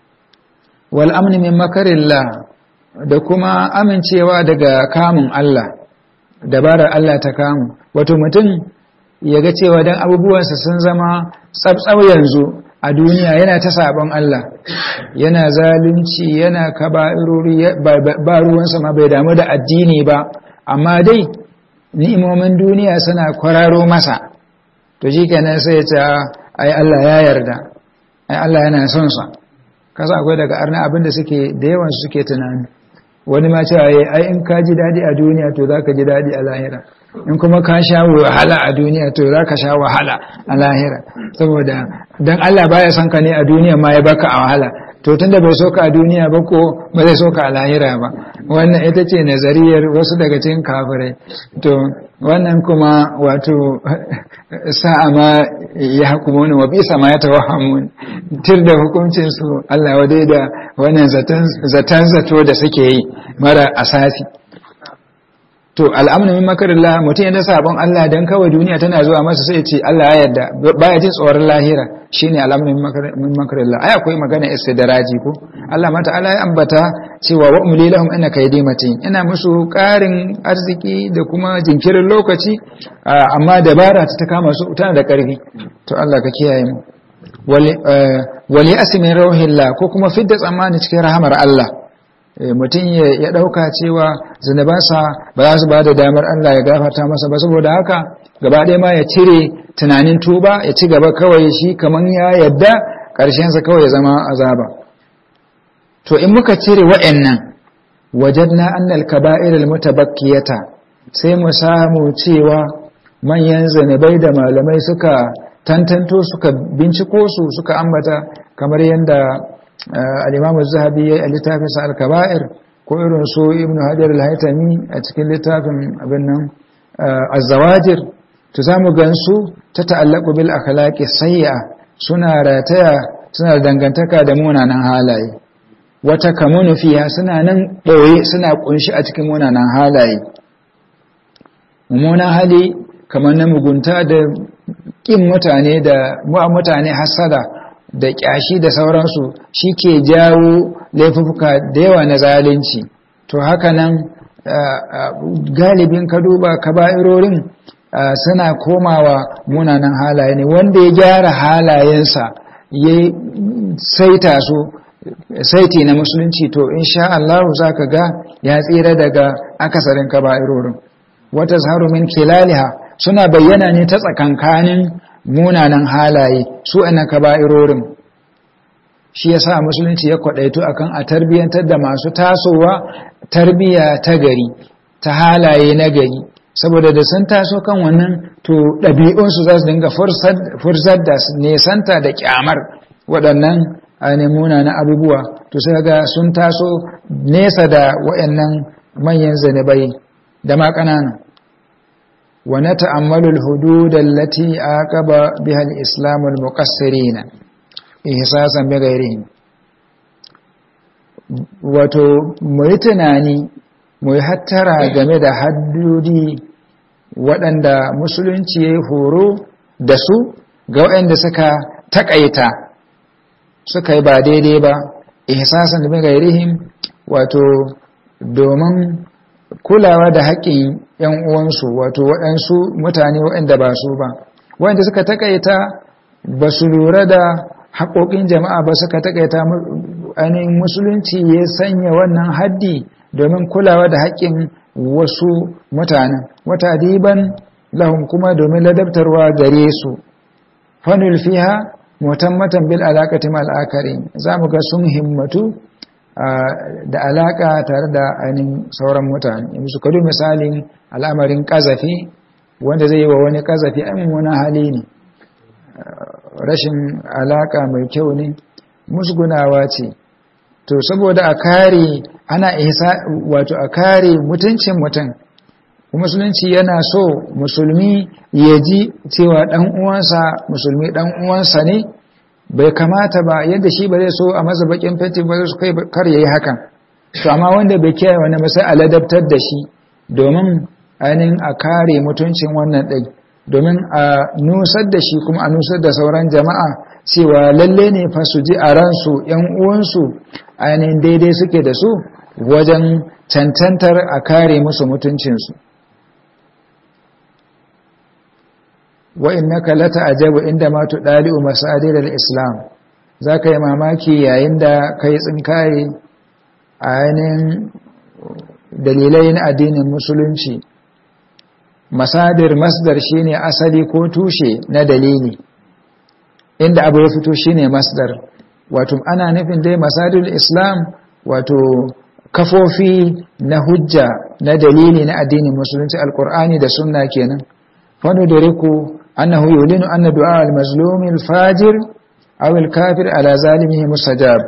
wal amni min makarillah da kuma amincewa daga kamun Allah dabarar Allah ta kamu wato mutum ya ga cewa dan abubuwansa sun zama tsabtsab yanzu a duniya yana ta sabon Allah yana zalunci yana kaba'irori ba ruwansa ma bai damu da addini ba amma dai ni'imomin duniya suna kwararo masa to shi kenan sai ya ce ai Allah ya yarda ai Allah yana son sa kasa akwai daga arna abinda suke da yawan suke tunani wani ma cewa ai in ka ji dadi a duniya to zaka ji dadi a lahira in kuma ka sha wahala a duniya to zaka sha wahala a lahira saboda dan Allah baya son ka ne a duniya ma ya baka a wahala to tunda bai soka a duniya ba ko ba zai soka a lahira ba wannan ita ce nazariyar wasu daga cikin kafirai to wannan kuma wato sa'a ma ya hukumu wa bisa ma ya tawahamun tir da hukuncin su Allah wadai da wannan zatan zatan zato da suke yi mara asasi to al'amnu min makarillah mutum yana sabon Allah dan kawai duniya tana zuwa masa sai ya ce Allah ya yarda baya jin tsoron lahira shine al'amnu min makarillah ai akwai magana istidraji ko Allah ma ta'ala ya ambata cewa wa umli lahum inna kaydi matin ina musu karin arziki da kuma jinkirin lokaci amma dabara ta kama su tana da karfi to Allah ka kiyaye mu wali wali asmin rauhillah ko kuma fidda tsammani cikin rahamar Allah mutum ya ɗauka cewa zunubansa ba za su ba da damar Allah ya gafarta masa ba saboda haka gaba ɗaya ma ya cire tunanin tuba ya ci gaba kawai shi kamar ya yadda ƙarshensa kawai ya zama azaba to in muka cire wa'annan wajadna annal kaba'irul mutabakkiyata sai mu samu cewa manyan zunubai da malamai suka tantanto suka binciko su suka ambata kamar yadda al'imamu zahabi ya yi littafin sa al-kaba'ir ko irin su ibn hajar al-haitami a cikin littafin abin nan az-zawajir to za mu gansu ta ta'allaku bil akhlaqi sayya suna rataya suna dangantaka da munanan halaye wata kamunu fiha suna nan ɗoye suna kunshi a cikin munanan halaye mummunan hali kamar na mugunta da ƙin mutane da mutane hasada da ƙyashi da sauransu shi ke jawo laifuka da yawa na zalunci to haka nan galibin ka duba kaba'irorin suna komawa munanan halaye ne wanda ya gyara halayensa ya saita su saiti na musulunci to insha Allah zaka ga ya tsira daga akasarin kaba'irorin wata zaharu min kilaliha suna bayyana ne ta tsakankanin munanan halaye su ana kaba'irorin shi yasa musulunci ya kwadaito akan a tarbiyantar da masu tasowa tarbiya ta gari ta halaye na gari saboda da sun taso kan wannan to ɗabi'unsu za su dinga fursar da nesanta da kyamar waɗannan ainihin na abubuwa to sai ga sun taso nesa da waɗannan manyan zanibai da ma ƙanana wa na ta'ammalul hudud allati aqaba biha al-islam al-muqassirin ihsasan bi ghairihim wato mu yi tunani mu yi hattara game da haddudi waɗanda musulunci ya yi horo da su ga waɗanda suka taƙaita suka yi ba daidai ba ihsasan bi ghairihim wato domin kulawa da haƙƙin ‘yan uwansu wato waɗansu mutane waɗanda ba su ba waɗanda suka taƙaita ba su lura da haƙoƙin jama'a ba suka taƙaita ainihin musulunci ya sanya wannan haddi domin kulawa da haƙƙin wasu mutanen wata diban lahum kuma domin ladabtarwa gare su fanul fiha mutammatan bil alaqati mal akarin zamu ga sun himmatu da alaka tare da ainihin sauran mutane. Yanzu kadu misalin al'amarin kazafi, wanda zai yi wa wani kazafi amin wani hali ne, rashin alaka mai kyau ne, musgunawa ce. To saboda a kare ana isa wato a kare mutuncin mutum, musulunci yana so musulmi ya ji cewa dan uwansa musulmi dan uwansa ne, bai kamata ba yadda shi ba zai so a masa bakin fenti ba zai kai kar yayi hakan. To amma wanda bai kiyaye wannan ba sai a ladabtar da shi domin ainihin a kare mutuncin wannan ɗai, domin a nusar da shi kuma a nusar da sauran jama'a cewa lalle ne fa su ji a ransu ‘yan uwansu ainihin daidai suke da su wajen cancantar a kare musu mutuncinsu. Wa innaka lata'ajabu inda ma tudali'u masadir al-islam, zaka yi mamaki yayin da kai tsinkaye a ainihin dalilai na addinin musulunci. Masadir masdar shine asali ko tushe na dalili, inda abu ya fito shine masdar. Wato ana nufin dai masadirul islam wato kafofi na hujja na dalili na addinin musulunci, alqur'ani da sunna kenan. fa nudriku annahu yulinu anna du'a al-mazlum al-fajir aw al-kafir ala zalimihi mustajab.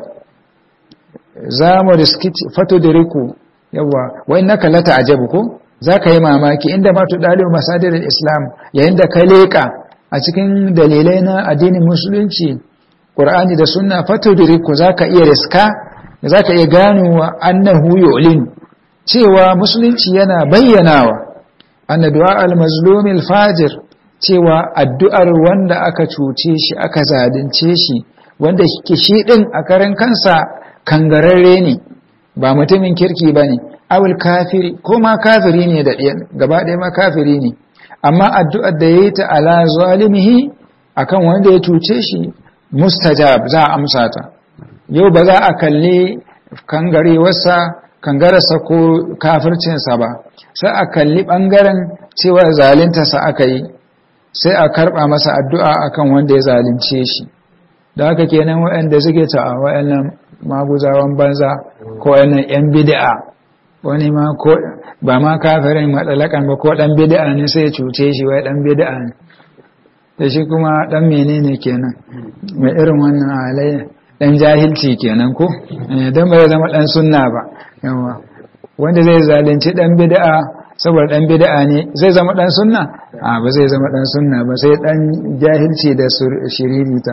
zamu riski fatudriku yawa wa innaka lata'jabu ko zaka yi mamaki inda ma tudaliu masadir al-islam, yayin da ka leka a cikin dalilai na addinin musulunci Qur'ani da sunna, fatudriku zaka iya riska, zaka iya ganowa annahu yu'lin cewa musulunci yana bayyanawa anna du'a al-mazlum al-fajir, cewa addu'ar wanda aka cuce shi aka zalunce shi, wanda shi din a karan kansa kangararre ne ba mutumin kirki bane, awul kafiri ko ma kafiri ne da gaba ɗaya ma kafiri ne, amma addu'ar da yayi ta ala zalimihi akan wanda ya cuce shi mustajab, za a amsa ta. Yau ba za a kalli kangarewarsa kangararsa ko kafircinsa ba, sai a kalli ɓangaren cewa zalintarsa aka yi, sai a karɓa masa addu'a akan wanda ya zalunce shi. Da haka kenan waɗanda suke ta a waɗannan maguzawan banza ko waɗannan ‘yan bida'a, wani ma ko ba ma kafirin matsalakan ba ko ɗan bida'a ne sai ya cuce shi wai ɗan bida'a ne, da shi kuma ɗan menene kenan mai irin wannan halayya, ɗan jahilci kenan ko don bai zama ɗan sunna ba. Yawa wanda zai zalunci ɗan bida'a saboda ɗan bida'a ne zai zama ɗan sunna? A ba zai zama ɗan sunna ba, sai ɗan jahilci da shiririta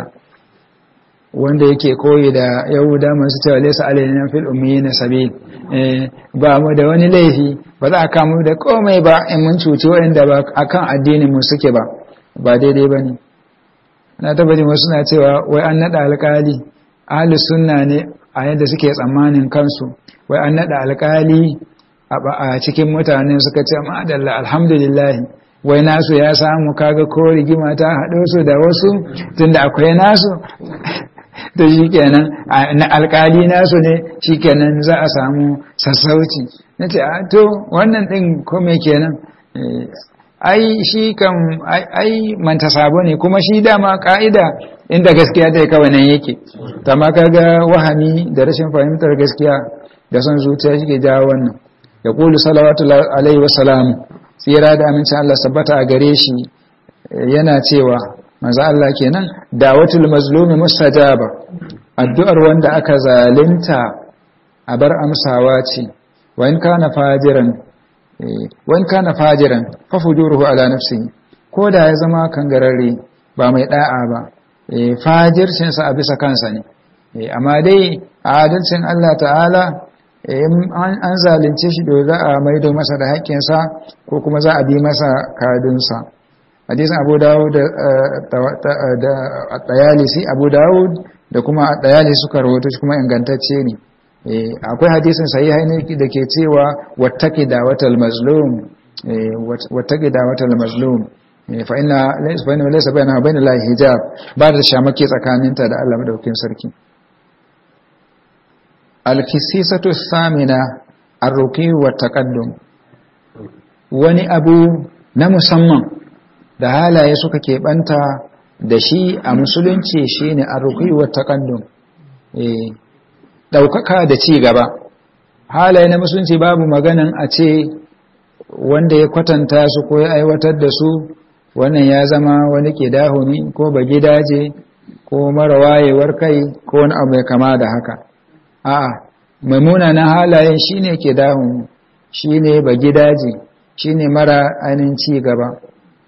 wanda yake koyi da yahuda masu cewa laysa alaina fil ummiyina sabil. Ba mu da wani laifi, ba za a kamu da komai ba in mun cuci waɗanda ba akan addinin mu suke ba, ba daidai bane. Na tabbata wasu na cewa wai an nada alƙali ahlus sunna ne a yadda suke tsammanin kansu, wai an nada alƙali a cikin mutanen suka ce ma'adalla alhamdulillah, wai nasu ya samu, kaga ko rigima ta haɗo su da wasu tunda akwai nasu to shikenan na alƙali nasu ne shikenan za a samu sassauci. Nace a to wannan din ko me kenan, ai shi kan ai manta sabo ne, kuma shi dama ka'ida inda gaskiya dai kawai nan yake. Amma kaga wahami da rashin fahimtar gaskiya da son zuciya shi ke jawo wannan. Ya qulu salawatu alaihi wa salam, tsira da amincin Allah sabbata a gare shi, yana cewa manzo Allah kenan, dawatul mazlumi mustajaba, addu'ar wanda aka zalunta a bar amsawa ce. wa in kana fajiran wa in kana fajiran fa fujuruhu ala nafsihi, ko da ya zama kangararre ba mai da'a ba, fajircin sa a bisa kansa ne. Amma dai adalcin Allah ta'ala an zalunce shi da za a maido masa da haƙƙinsa ko kuma za a bi masa kadunsa. Hadisin Abu Dawud da At-Tayalisi, Abu Dawud da kuma At-Tayalisi suka rawaito shi kuma ingantacce ne. Akwai hadisin sahihai ne da ke cewa wattaqi dawatal mazlum, wattaqi dawatal mazlum fa inna laysa fa inna laysa bainaha wa bainal lahi hijab, ba da shamaki tsakaninta da Allah madaukakin sarki. Al-kisisatu thamina ar-ruqi wa taqaddum, wani abu na musamman da halaye suka keɓanta da shi a musulunci shine ar-ruqi wa taqaddum. eh ɗaukaka da ci gaba. Halaye na musulunci babu maganan a ce wanda ya kwatanta su ko ya aiwatar da su wannan ya zama wani kidahumi ko ba gidaje ko mara wayewar kai ko wani abu mai kama da haka. A'a, mai munanan halayen shine kidahumi, shine ba gidaje, shine mara ainihin ci gaba.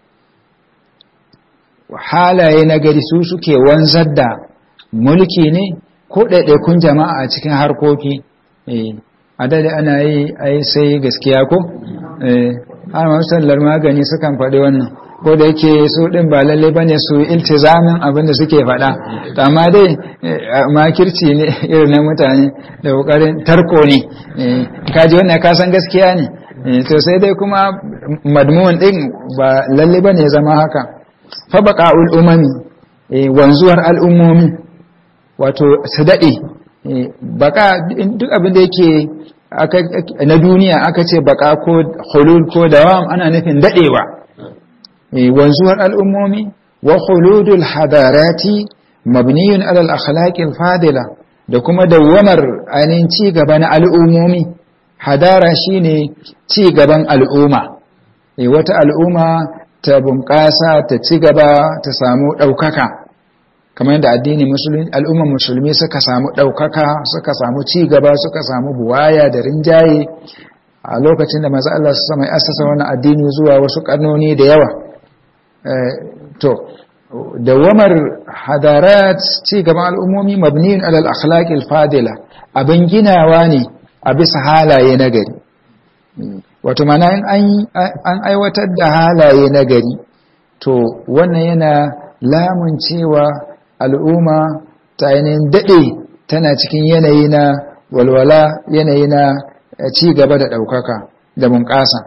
Halaye na gari su suke wanzar da mulki ne ko ɗaiɗaikun jama'a a cikin harkoki. A dade ana yi ai sai gaskiya ko? Ana masallar magani sukan faɗi wannan, ko da yake su ɗin ba lalle ba ne su iltizamin abin da suke faɗa, amma dai makirci ne irin na mutane da ƙoƙarin tarko ne, kaji wannan kasan gaskiya ne, to sai dai kuma madmun ɗin ba lalle ba ne zama haka. Fa baƙa al'umami, wanzuwar al'ummomi, wato su daɗe, baƙa duk abin da yake na duniya aka ce baƙa ko hulul ko dawam ana nufin daɗewa. Wanzuwar al'ummomi wa huludul hadarati mabniyun alal akhlaqil fadila, da kuma dawamar ainihin ci gaba na al'ummomi. Hadara shine ci gaban al'umma, wata al'umma ta bunƙasa ta ci gaba ta samu ɗaukaka, kamar yadda addini musulmi al'ummar musulmi suka samu ɗaukaka, suka samu ci gaba, suka samu buwaya da rinjaye a lokacin da manzo Allah sallallahu alaihi wasallam ya assasa wannan addini zuwa wasu karnoni da yawa. To dawamar hadarat ci gaban al'ummomi mabniyin alal akhlaqil fadila, abin ginawa ne a bisa halaye na gari. Wato mana an aiwatar da halaye na gari, to wannan yana lamun cewa al'umma ta yanayin daɗe tana cikin yanayi na walwala, yanayi na ci gaba da ɗaukaka da bunƙasa.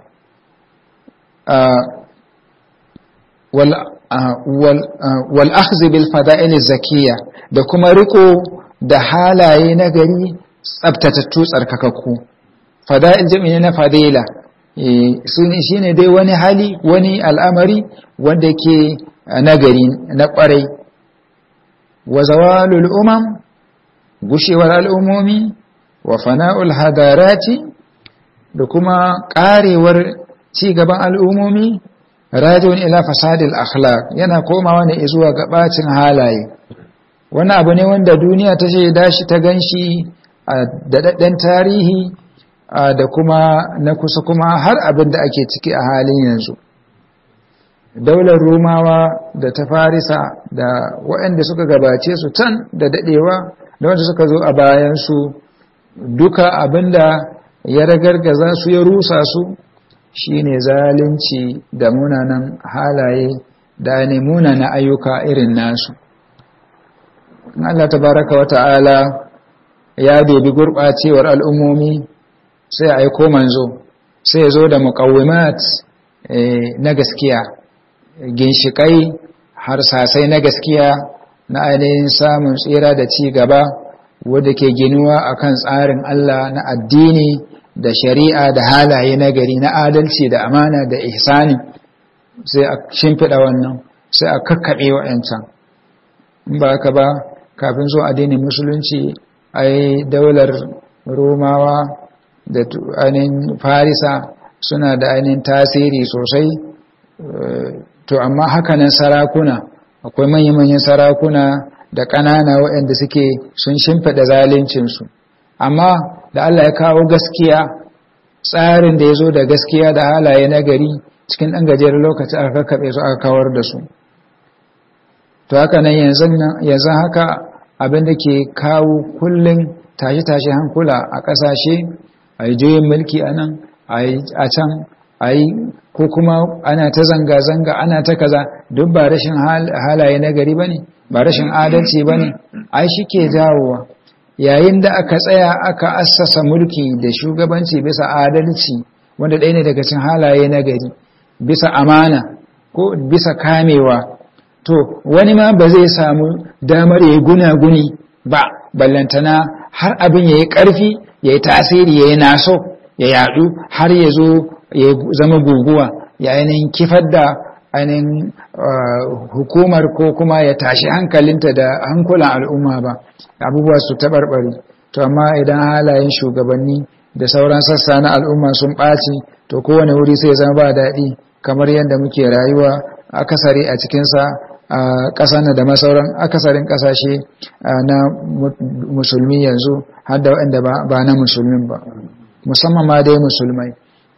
Wal akhzi bil fada'il zakiya, da kuma riko da halaye na gari tsabtatattu tsarkakakku. Fada'il jami'i na fadila shi ne dai wani hali, wani al'amari wanda ke nagari na ƙwarai. Wa zawalul umam, gushewar al'ummomi, wa fana'ul hadarati, da kuma ƙarewar cigaban al'ummomi, rajin ila fasadil akhlaq, yana komawa ne zuwa gabacin halaye. Wani abu ne wanda duniya ta shaida shi ta ganshi a daɗaɗɗen tarihi da kuma na kusa kuma har abin da ake ciki a halin yanzu. Daular Rumawa da ta Farisa da waɗanda suka gabace su can da daɗewa da wanda suka zo a bayansu, duka abin da ya ragargaza su ya rusa su shine zalunci da munanan halaye da ne munanan ayyuka irin nasu. Allah tabaraka wa ta'ala ya dubi gurɓacewar al'ummomi sai ya aiko manzo, sai ya zo da muqawwimat na gaskiya, ginshikai harsasai na gaskiya na ainihin samun tsira da ci gaba wadda ke ginuwa akan tsarin Allah na addini da shari'a da halaye na gari na adalci da amana da ihsani. Sai a shimfiɗa wannan, sai a kakkaɓe wa'yancan. In ba haka ba, kafin zuwa addinin musulunci ai daular Romawa da ainihin Farisa suna da ainihin tasiri sosai. To amma hakanan sarakuna, akwai manya-manyan sarakuna da ƙanana waɗanda suke sun shimfiɗa zaluncinsu. Amma da Allah ya kawo gaskiya, tsarin da ya zo da gaskiya da halaye na gari, cikin ɗan gajeren lokaci aka kakkaɓe su aka kawar da su. To haka nan yanzu haka abin da ke kawo kullum tashi-tashi hankula a ƙasashe, a yi juyin mulki a nan, a can, a yi ko kuma ana ta zanga-zanga, ana ta kaza, duk ba rashin halaye na gari ba ne, ba rashin adalci ba ne, ai shi ke jawowa. Yayin da aka tsaya aka assasa mulki da shugabanci bisa adalci, wanda ɗaya ne daga cikin halaye na gari, bisa amana ko bisa kamewa, to wani ma ba zai samu damar ya yi gunaguni ba, ballantana har abin ya yi ƙarfi, ya yi tasiri, ya yi naso, ya yaɗu har ya zo ya zama guguwa, ya ainihin kifar da ainihin hukumar ko kuma ya tashi hankalinta da hankulan al'umma ba, abubuwa su taɓarɓare. to amma idan halayen shugabanni da sauran sassa na al'umma sun ɓaci to kowane wuri sai zama ba daɗi kamar yadda muke rayuwa akasari a cikinsa a ƙasar da masauran akasarin ƙasashe na musulmi yanzu har da waɗanda ba na musulmin ba musamman ma dai musulmai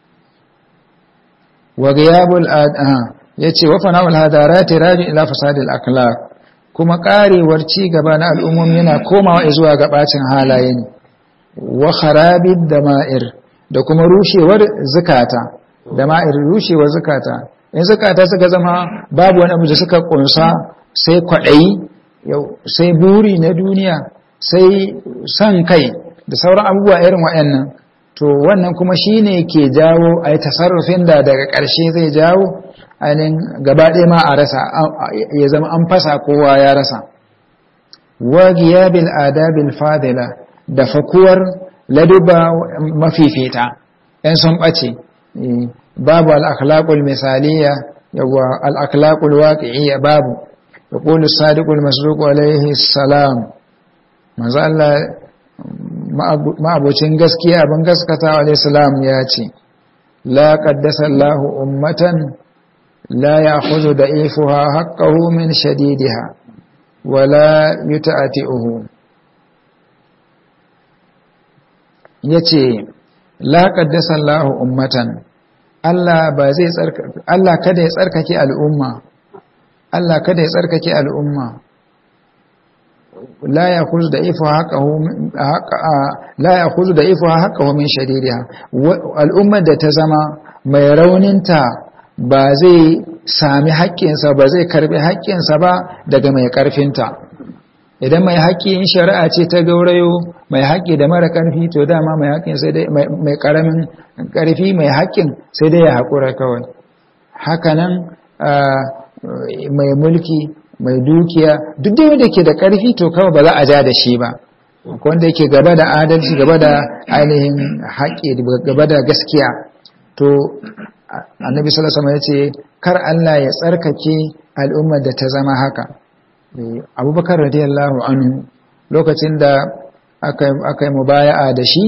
wa giyabul ya ce wa fana'ul hadarati raji ila fasadil akhlaq kuma karewar ci gaba na al'ummomi yana komawa zuwa ga bacin halaye ne wa kharabid dama'ir da kuma rushewar zakata dama'ir rushewar zakata in zakata suka zama babu wani abu da suka kunsa sai kwadayi sai buri na duniya sai san kai da sauran abubuwa irin wayannan to wannan kuma shine ke jawo ai tasarrufin da daga ƙarshe zai jawo ainihin gaba ɗaya ma a rasa ya zama an fasa kowa ya rasa wa giyabil adabil fadila da fakuwar laduba mafifita ɗan sun ɓace babu al-akhlaqul misaliya yawa al-akhlaqul waqi'iyya babu yaqulu as-sadiqul masduq alayhi salam manzo Allah ma'abocin gaskiya abin gaskatawa alayhi salam ya ce la qaddasa Allahu ummatan لا يأخذ ضعيفها حقه من شديدها ولا يتأتئه yace la qaddasa Allahu ummatan Allah ba zai tsarka Allah kada ya tsarkake al'umma Allah kada ya tsarkake al'umma la ya'khudhu da'ifuha haqqahu la ya'khudhu da'ifuha haqqahu min shadidiha al'umma da ta zama mai rauninta ba zai sami haƙƙinsa ba zai karbi haƙƙinsa ba daga mai ƙarfinta idan mai haƙƙin shari'a ce ta gaurayo mai haƙƙi da mara ƙarfi to dama mai haƙƙin sai dai mai ƙaramin ƙarfi mai haƙƙin sai dai ya haƙura kawai hakanan mai mulki mai dukiya duk da wanda ke da ƙarfi to kawai ba za a ja da shi ba wanda yake gaba da adalci gaba da ainihin haƙƙi gaba da gaskiya to annabi sallallahu alaihi wasallam yace kar Allah ya tsarkake al'ummar da ta zama haka Abubakar radiyallahu anhu lokacin da aka aka mubaya'a da shi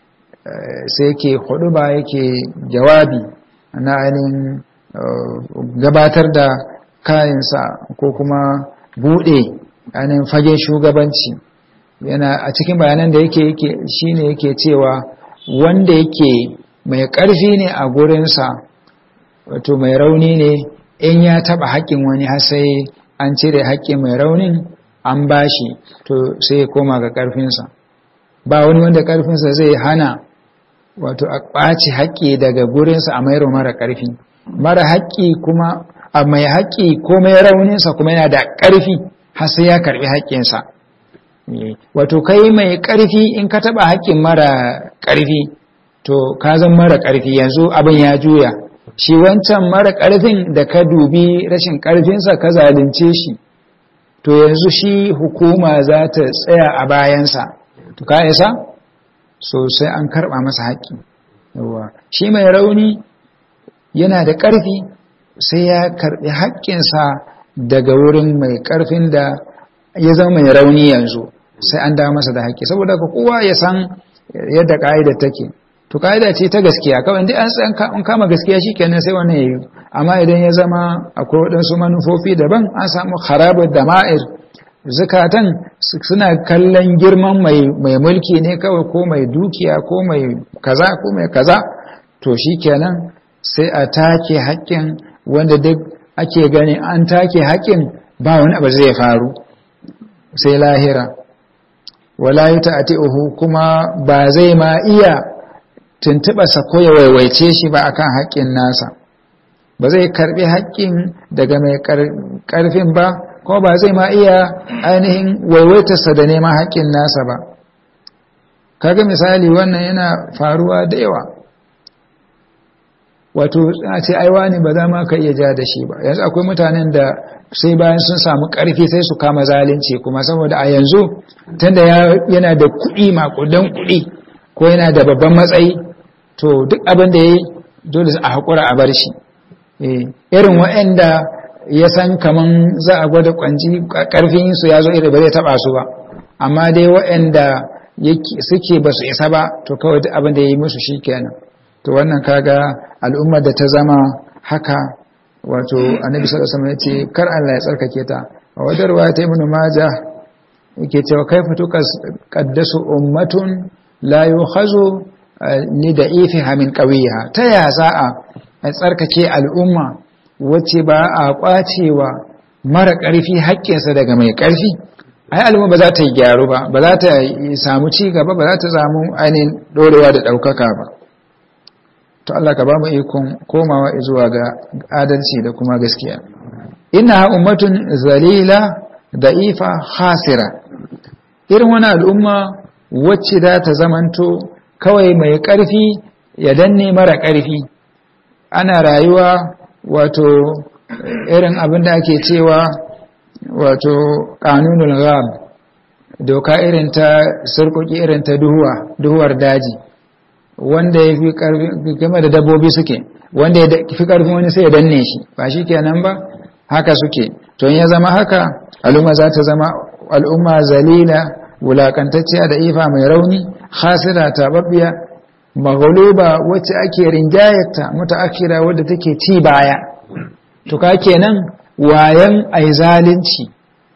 sai yake huduba yake jawabi na ainihin gabatar da kayansa ko kuma bude ainihin fage shugabanci yana a cikin bayanan da yake yake shine yake cewa wanda yake mai ƙarfi ne a gurinsa wato mai rauni ne in ya taba haƙƙin wani har sai an cire haƙƙin mai raunin an bashi to sai ya koma ga ƙarfinsa ba wani wanda ƙarfinsa zai hana wato a ɓaci haƙƙi daga gurinsa a mayar mara ƙarfi mara haƙƙi kuma a mai haƙƙi ko mai rauninsa kuma yana da ƙarfi har sai ya karɓi haƙƙinsa wato kai mai ƙarfi in ka taba haƙƙin mara ƙarfi to ka zan mara ƙarfi yanzu abin ya juya shi wancan mara ƙarfin da ka dubi rashin ƙarfinsa ka zalunce shi to yanzu shi hukuma za ta tsaya a bayansa to ka isa so sai an karɓa masa haƙƙi yawa shi mai rauni yana da ƙarfi sai ya karɓi haƙƙinsa daga wurin mai ƙarfin da ya zama mai rauni yanzu sai an dawo masa da haƙƙi saboda ka kowa ya san yadda ƙa'idar take to kaida ce ta gaskiya kawai indai an kama gaskiya shikenan sai wannan yayi amma idan ya zama akwai wadansu manufofi daban an samu kharabar dama'ir zakatan suna kallon girman mai mai mulki ne kawai ko mai dukiya ko mai kaza ko mai kaza to shikenan sai a take haƙƙin wanda duk ake gani an take haƙƙin ba wani abu zai faru sai lahira wala yata'tihi kuma ba zai ma iya tuntuɓarsa ko ya waiwaice shi ba akan haƙƙin nasa ba zai karɓi haƙƙin daga mai ƙarfin ba ko ba zai ma iya ainihin waiwaitarsa da neman haƙƙin nasa ba kaga misali wannan yana faruwa da yawa wato a ce aiwa ne ba za ma ka iya ja da shi ba yanzu akwai mutanen da sai bayan sun samu ƙarfi sai su kama zalunci kuma saboda a yanzu tunda yana da kuɗi maƙudan kuɗi ko yana da babban matsayi to duk abin da ya yi dole a haƙura a bar shi irin waɗanda ya san kaman za a gwada ƙwanji ƙarfinsu ya zo iri ba zai taɓa su ba amma dai waɗanda suke ba su isa ba to kawai duk abin da ya yi musu shi kenan. To wannan kaga al'ummar da ta zama haka wato annabi sallallahu alaihi wasallam ya ce kar Allah ya tsarkake ta. A wajen ruwaya ta Ibn Majah yake cewa kaifa tuqaddasu ummatun la yukhazu ni da'ifiha min qawiha. Ta ya za a tsarkake al'umma wacce ba a kwacewa mara ƙarfi haƙƙinsa daga mai ƙarfi? Ai al'umma ba za ta yi gyaru ba, ba za ta samu ci gaba, ba za ta samu ainihin dorewa da ɗaukaka ba. To Allah ka ba mu ikon komawa zuwa ga adalci da kuma gaskiya. Inna ummatun zalila da'ifa khasira. Irin wani al'umma wacce za ta zamanto kawai mai ƙarfi ya danne mara ƙarfi. Ana rayuwa wato irin abin da ake cewa wato ƙanunul ghab, doka irin ta sarkoki irin ta duhuwa duhuwar daji, wanda ya fi ƙarfi game da dabbobi suke, wanda ya fi ƙarfin wani sai ya danne shi, ba shi kenan ba haka suke. To ya zama haka al'umma za ta zama al'umma zalila, wulakantacciya da ifa mai rauni, khasira tababbiya, maghluba wacce ake rinjayarta, mutaakhira wadda take ci baya. To ka kenan wayan ai zalunci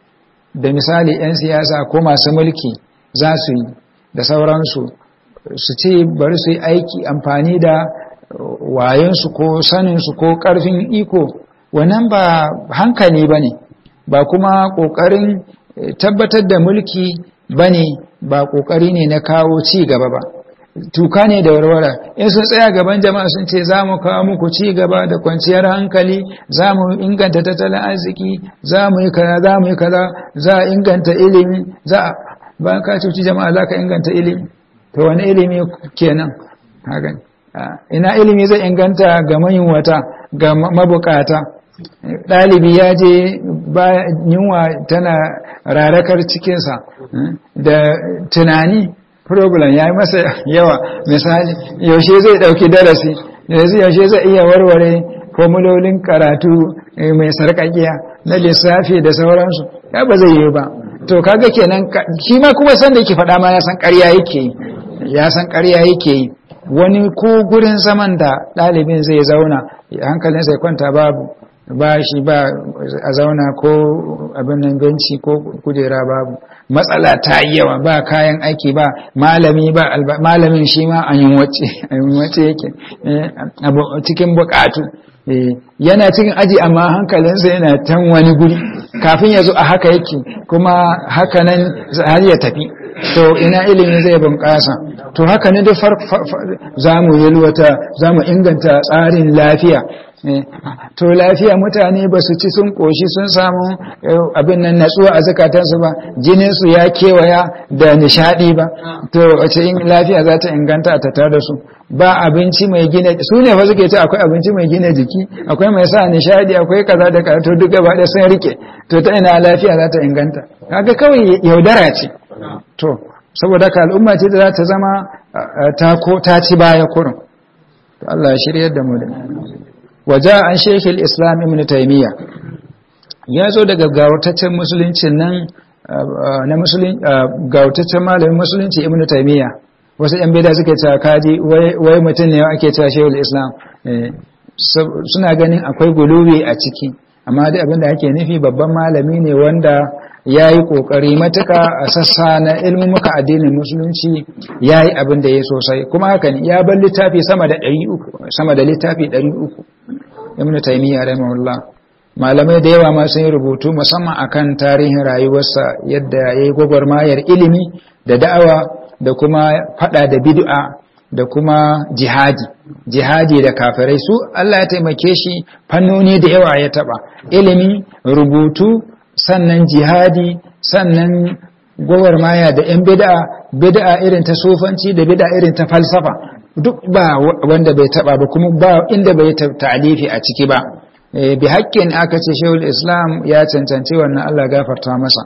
da misali 'yan siyasa ko masu mulki za su yi da sauransu, su ce bari su yi aiki amfani da wayansu ko saninsu ko ƙarfin iko, wannan ba hankali ba ne, ba kuma ƙoƙarin tabbatar da mulki ba ne, ba ƙoƙari ne na kawo ci gaba ba. Tuka ne da warwara. In sun tsaya gaban jama'a sun ce za mu kawo muku ci gaba da kwanciyar hankali, za mu inganta tattalin arziki, za mu yi kaza, za mu yi kaza, za a inganta ilimi, za a bayan ka cuci jama'a za ka inganta ilimi. To wani ilimi kenan? Hakan. Ina ilimi zai inganta ga mayunwata, ga mabukata. Ɗalibi ya je yunwa tana rarakar cikinsa da tunani, problem ya yi masa yawa. Misali, yaushe zai ɗauki darasi, yaushe zai iya warware formulolin karatu mai sarƙaƙiya na lissafi da sauransu, ya ba zai yi ba. To kaga kenan shi ma kuma san da yake faɗa ma ya san ƙarya yake yi, ya san ƙarya yake yi. Wani ko gurin zaman da ɗalibin zai zauna hankalin sai kwanta babu, ba shi ba a zauna ko abin nan benci ko kujera babu, matsala ta yi yawa, ba kayan aiki, ba malami, ba malamin shi ma an yi wace yake cikin bukatu, yana cikin aji amma hankalinsa yana tan wani guri, kafin ya zo a haka yake kuma haka nan har ya tafi. To ina ilimi zai bunƙasa? To haka ne da za mu yalwata, za mu inganta tsarin lafiya. To lafiya mutane ba su ci sun ƙoshi sun samu abin nan natsuwa a zakatansu ba, jininsu ya kewaya da nishaɗi ba. To wace lafiya za ta inganta a tattare da su? Ba abinci mai gina, su ne fa suke ce akwai abinci mai gina jiki, akwai mai sa nishaɗi, akwai kaza da kaza, to duk gaba da sun rike. To ta ina lafiya za ta inganta? Kaga kawai yaudara ce. To saboda ka al'umma ce da za ta zama ta ko ta ci baya kurin. To Allah ya shiryar da mu da waja an shekul islam ibn taymiya, ya zo daga gawataccen musulunci nan na musulun gawataccen malamin musulunci ibn taymiya. Wasu yan bida suke cewa kaji wai mutum ne ake cewa shekul islam, suna ganin akwai guluwi a ciki, amma dai abinda ake nufi babban malami ne wanda ya yi ƙoƙari matuka a sassa na ilmumuka addinin musulunci, ya yi abin da ya sosai, kuma haka ne ya bar littafi sama da ɗari uku, sama da littafi ɗari uku. Ibn Taymiyyah rahimahullah, malamai da yawa ma sun yi rubutu musamman akan tarihin rayuwarsa, yadda ya yi gwagwarmayar ilimi da da'awa da kuma faɗa da bid'a da kuma jihadi, jihadi da kafirai. Su Allah ya taimake shi fannoni da yawa ya taɓa, ilimi, rubutu, sannan jihadi, sannan gwagwarmaya da ‘yan bid'a, bid'a irin ta sufanci da bid'a irin ta falsafa, duk ba wanda bai taba ba, kuma ba inda bai ta'alifi a ciki ba. Bi haƙƙin aka ce shehul islam ya cancanci wannan, Allah gafarta masa.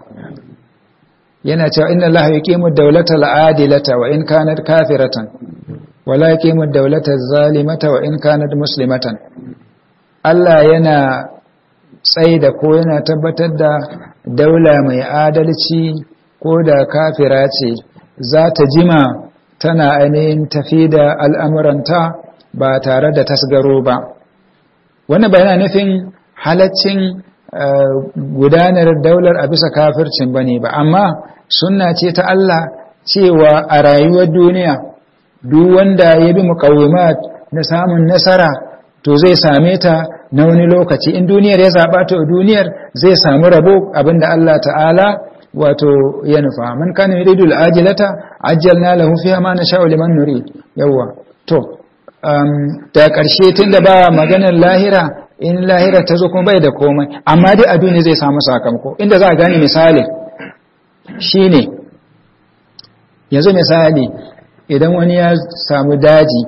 Yana cewa inna Allah yuqimu ad-dawlata al-adilata wa in kanat kafiratan wa la yuqimu ad-dawlata az-zalimata wa in kanat muslimatan. Allah yana tsaida ko yana tabbatar da daula mai adalci ko da kafira ce, za ta jima tana ainihin tafi da al'amuranta ba tare da tasgaro ba. Wannan ba yana nufin halaccin gudanar daular a bisa kafircin ba ne ba, amma sunna ce ta Allah cewa a rayuwar duniya duk wanda ya bi muqawwimat na samun nasara to zai same ta na wani lokaci. In duniyar ya zaɓa to duniyar zai samu rabo abinda Allah ta'ala wato ya nufa. Man kana yuridu al-ajilata ajjalna lahu fiha ma nasha'u liman nurid. Yawa to um, da ƙarshe tunda ba maganar lahira, in lahira ta zo kuma bai da komai, amma dai a duniya zai samu sakamako. Inda za a gane misali shine yanzu misali idan wani ya samu daji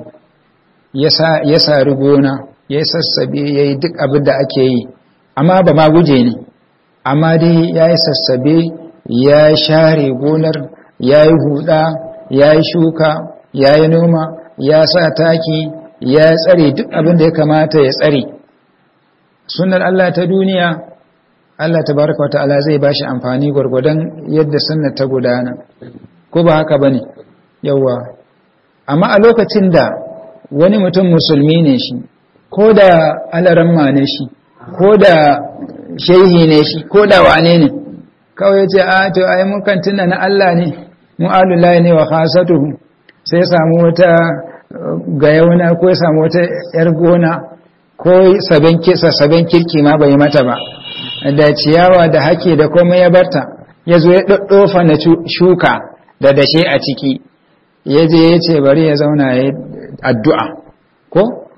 ya sari gona ya yi sassabe ya yi duk abin da ake yi, amma ba ma guje ne, amma dai ya yi sassabe ya share gonar, ya yi huda, ya yi shuka, ya yi noma, ya sa taki, ya tsare duk abin da ya kamata ya tsare. Sunnar Allah ta duniya, Allah tabaraka wa ta'ala zai bashi amfani gwargwadon yadda sunnar ta gudana, ko ba haka bane? Yawa. Amma a lokacin da wani mutum musulmi ne shi, ko da alaramma ne shi, ko da shehi ne shi, ko da wane ne, kawai ya ce a to ai mun kan tuna na Allah ne, mu alullahi ne wa khasatuhu, sai ya samu wata gayauna ko ya samu wata yar gona ko saben kisa saben kirki ma bai mata ba, da ciyawa da hake da komai ya barta, ya zo ya daddofa na shuka da dashe a ciki, ya je ya ce bari ya zauna ya addu'a ko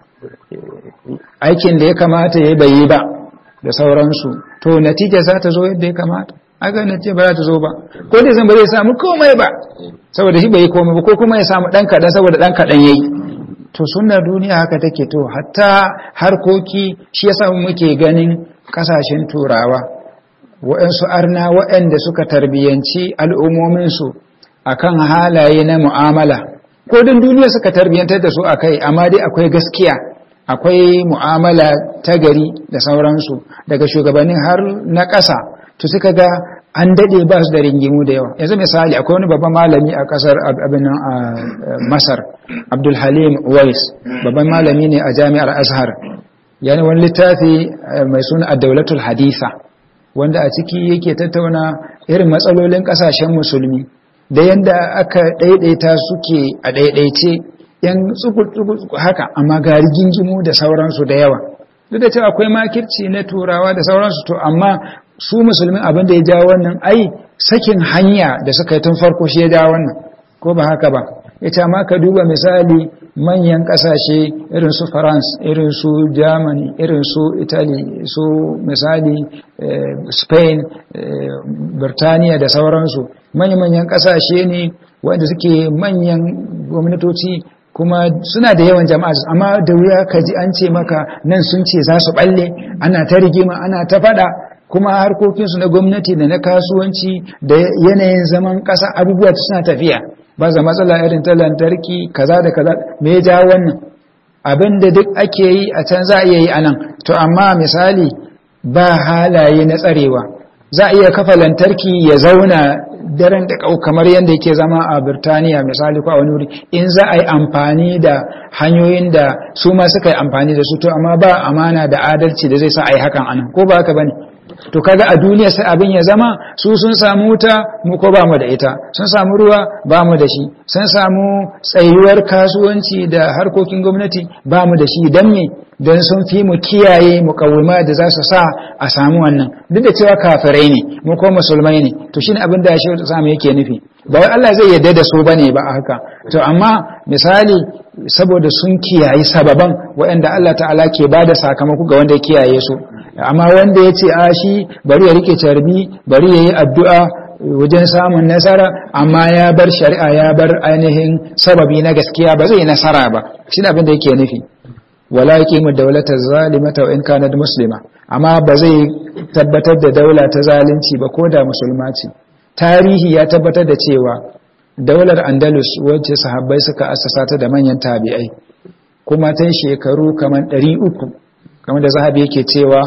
aikin da ya kamata ya bayi ba da sauransu, to natija za ta zo yadda ya kamata? Aga natija ba za ta zo ba, ko da zan ba zai samu komai ba saboda shi bai komai ba, ko kuma ya samu ɗan kaɗan saboda ɗan kaɗan ya yi. To sunnar duniya haka take. To hatta harkoki shi ya samu muke ganin ƙasashen turawa waɗansu arna waɗanda suka tarbiyyanci al'ummominsu akan halaye na mu'amala, ko don duniya suka tarbiyyantar da su akai, amma dai akwai gaskiya, akwai mu'amala ta gari da sauransu daga shugabannin har na ƙasa, to suka ga an dade ba su da ringimu da yawa. Yanzu misali akwai wani babban malami a ƙasar abin a Masar, Abdul Halim Uwais, babban malami ne a Jami'ar Azhar, yana wani littafi mai suna Ad-Dawlatul Haditha, wanda a ciki yake tattauna irin matsalolin ƙasashen musulmi da yanda aka ɗaiɗaita suke a ɗaiɗaice yan tsuku-tsuku haka, amma ga rigingimu da sauransu da yawa. Duk da cewa akwai makirci na turawa da sauransu, to amma su musulmin abin da ya jawo wannan ai sakin hanya da suka yi tun farko shi ya jawo wannan, ko ba haka ba? Ita ma ka duba misali manyan ƙasashe irin su France, irin su Germany, irin su Italy, su misali eh, Spain, eh, Birtaniya da sauransu, manyan ƙasashe ne wanda suke manyan gwamnatoci kuma suna da yawan jama'a, amma da wuya ka ji an ce maka nan sun ce za su balle, ana ta rigima, ana ta fada, kuma harkokinsu na gwamnati da na kasuwanci da yanayin zaman ƙasa abubuwa suna tafiya, ba za matsala irin ta lantarki kaza da kaza. Me ya jawo wannan? Abin da duk ake yi a can za a iya yi a nan. To amma misali ba halaye na tsarewa, za a iya kafa lantarki ya zauna daren da kau kamar yadda yake zama a Birtaniya misali ko a wani wuri, in za a yi amfani da hanyoyin da su ma suka yi amfani da su, to amma ba amana da adalci da zai sa a yi hakan anan, ko ba haka bane? To kaga a duniya sai abin ya zama su sun samu wuta mu ko ba mu da ita, sun samu ruwa ba mu da shi, sun samu tsayuwar kasuwanci da harkokin gwamnati ba mu da shi. Dan me? don sun fi mu kiyaye mukawwima da za su sa a samu wannan, duk da cewa kafirai ne mu ko musulmai ne. To shine abin da shi samu yake nufi, ba wai Allah zai yarda da su bane ba haka. To amma misali saboda sun kiyaye sababan waɗanda Allah ta'ala ke bada sakamako ga wanda ya kiyaye su, amma wanda ya ce a shi bari ya rike carbi, bari ya yi addu'a wajen samun nasara, amma ya bar shari'a, ya bar ainihin sababi na gaskiya, ba zai nasara ba. Shine abin da yake nufi. Wala yaqimu dawlata zalimata wa in kanat muslima, amma ba zai tabbatar da daula ta zalunci ba ko da musulma ce. Tarihi ya tabbatar da cewa daular Andalus wacce sahabbai suka assasa ta da manyan tabi'ai, kuma ta shekaru kamar ɗari uku, kamar da Zahabi yake cewa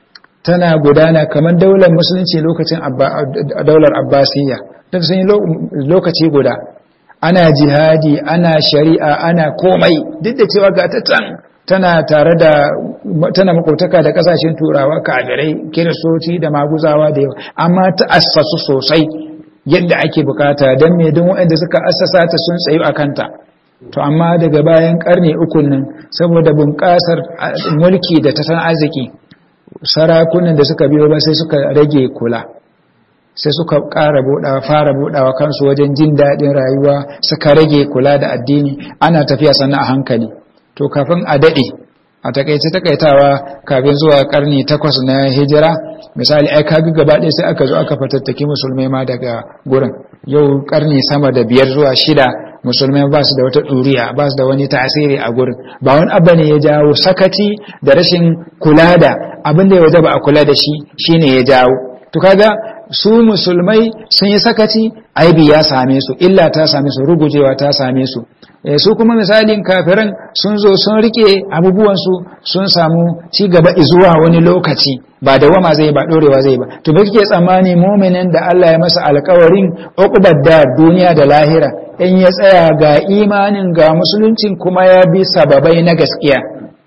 tana gudana kamar daular musulunci lokacin daular Abbasiyya, ta sun yi lokaci guda. ana jihadi ana shari'a ana komai duk da cewa ga ta can tana tare da tana makotaka da kasashen turawa kafirai kiristoci da maguzawa da yawa amma ta assasu sosai yadda ake bukata don me don waɗanda suka assasa ta sun tsayu a kanta to amma daga bayan karni uku nan saboda bunƙasar mulki da tattalin arziki sarakunan da suka biyo ba sai suka rage kula sai suka ƙara buɗawa fara buɗawa kansu wajen jin daɗin rayuwa suka rage kula da addini ana tafiya sannan a hankali to kafin a daɗe a takaice takaitawa kafin zuwa karni takwas na hijira misali ai kaga gaba ɗaya sai aka zo aka fatattaki musulmai ma daga gurin yau karni sama da biyar zuwa shida musulmai ba su da wata ɗuriya ba su da wani tasiri a gurin ba wani abu ne ya jawo sakaci da rashin kula da abin da ya wajaba a kula da shi shine ya jawo to kaga su musulmai sun yi sakaci aibi ya same su illa ta same su rugujewa ta same su e, su kuma misalin kafiran sun zo sun rike abubuwansu sun samu ci gaba zuwa wani lokaci ba da wama zai ba dorewa zai ba to ba kike tsammani mu'minin da Allah ya masa alƙawarin uqbad da duniya da lahira in ya tsaya ga imanin ga musuluncin kuma ya bi sababai na gaskiya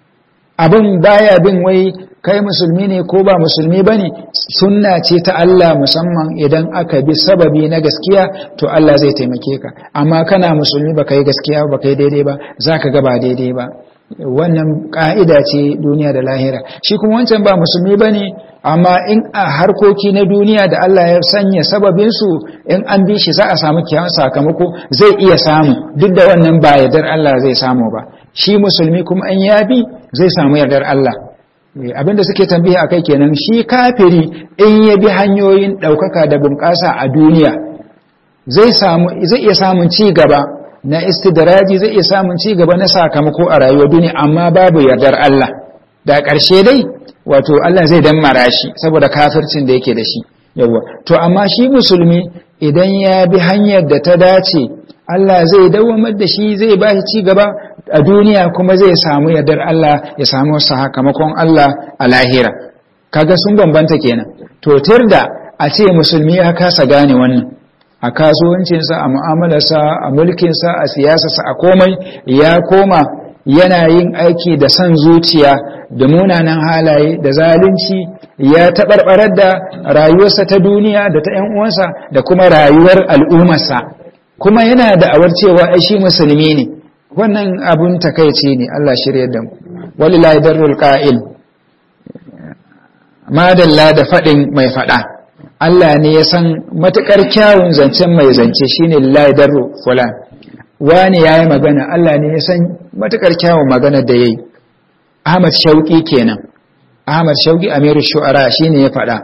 abin baya bin wai kai musulmi ne ko ba musulmi bane sunna ce ta Allah musamman idan aka bi sababi na gaskiya to Allah zai taimake ka amma kana musulmi baka yi gaskiya ba kai daidai ba zaka ga ba daidai ba wannan ka'ida ce duniya da lahira shi kuma wancan ba musulmi bane amma in a harkoki na duniya da Allah ya sanya sababin su in an bi shi za a samu kiyan sakamako zai iya samu duk da wannan ba yardar Allah zai samu ba shi musulmi kuma in ya bi zai samu yardar Allah abinda suke tambihi akai kenan shi kafiri in ya bi hanyoyin daukaka da bunƙasa a duniya zai samu zai iya samun ci gaba na istidraji zai iya samun ci gaba na sakamako a rayuwar duniya amma babu yardar Allah da ƙarshe dai wato Allah zai dammara shi saboda kafircin da yake da shi yawa to amma shi musulmi idan ya bi hanyar da ta dace Allah zai dawamar da shi zai ba shi ci gaba a duniya kuma zai samu yardar Allah ya samu sakamakon Allah a lahira kaga sun bambanta kenan to tirda a ce musulmi ya kasa gane wannan a kasuwancinsa a mu'amalarsa a mulkinsa a siyasarsa a komai ya koma yana yin aiki da son zuciya da munanan halaye da zalunci ya taɓarɓarar da rayuwarsa ta duniya da ta 'yan uwansa da kuma rayuwar al'ummarsa kuma yana da awar cewa ai shi musulmi ne wannan abun takeici ne Allah shirye da mu wallahi darul qa'il madalla da fadin mai fada Allah ne ya san matukar kyawun zancen mai zance shine lillahi darru fulan wani yayi magana Allah ne ya san matukar kyawun magana da yayi Ahmad Shauki kenan Ahmad Shauki Amiru Shu'ara shine ya fada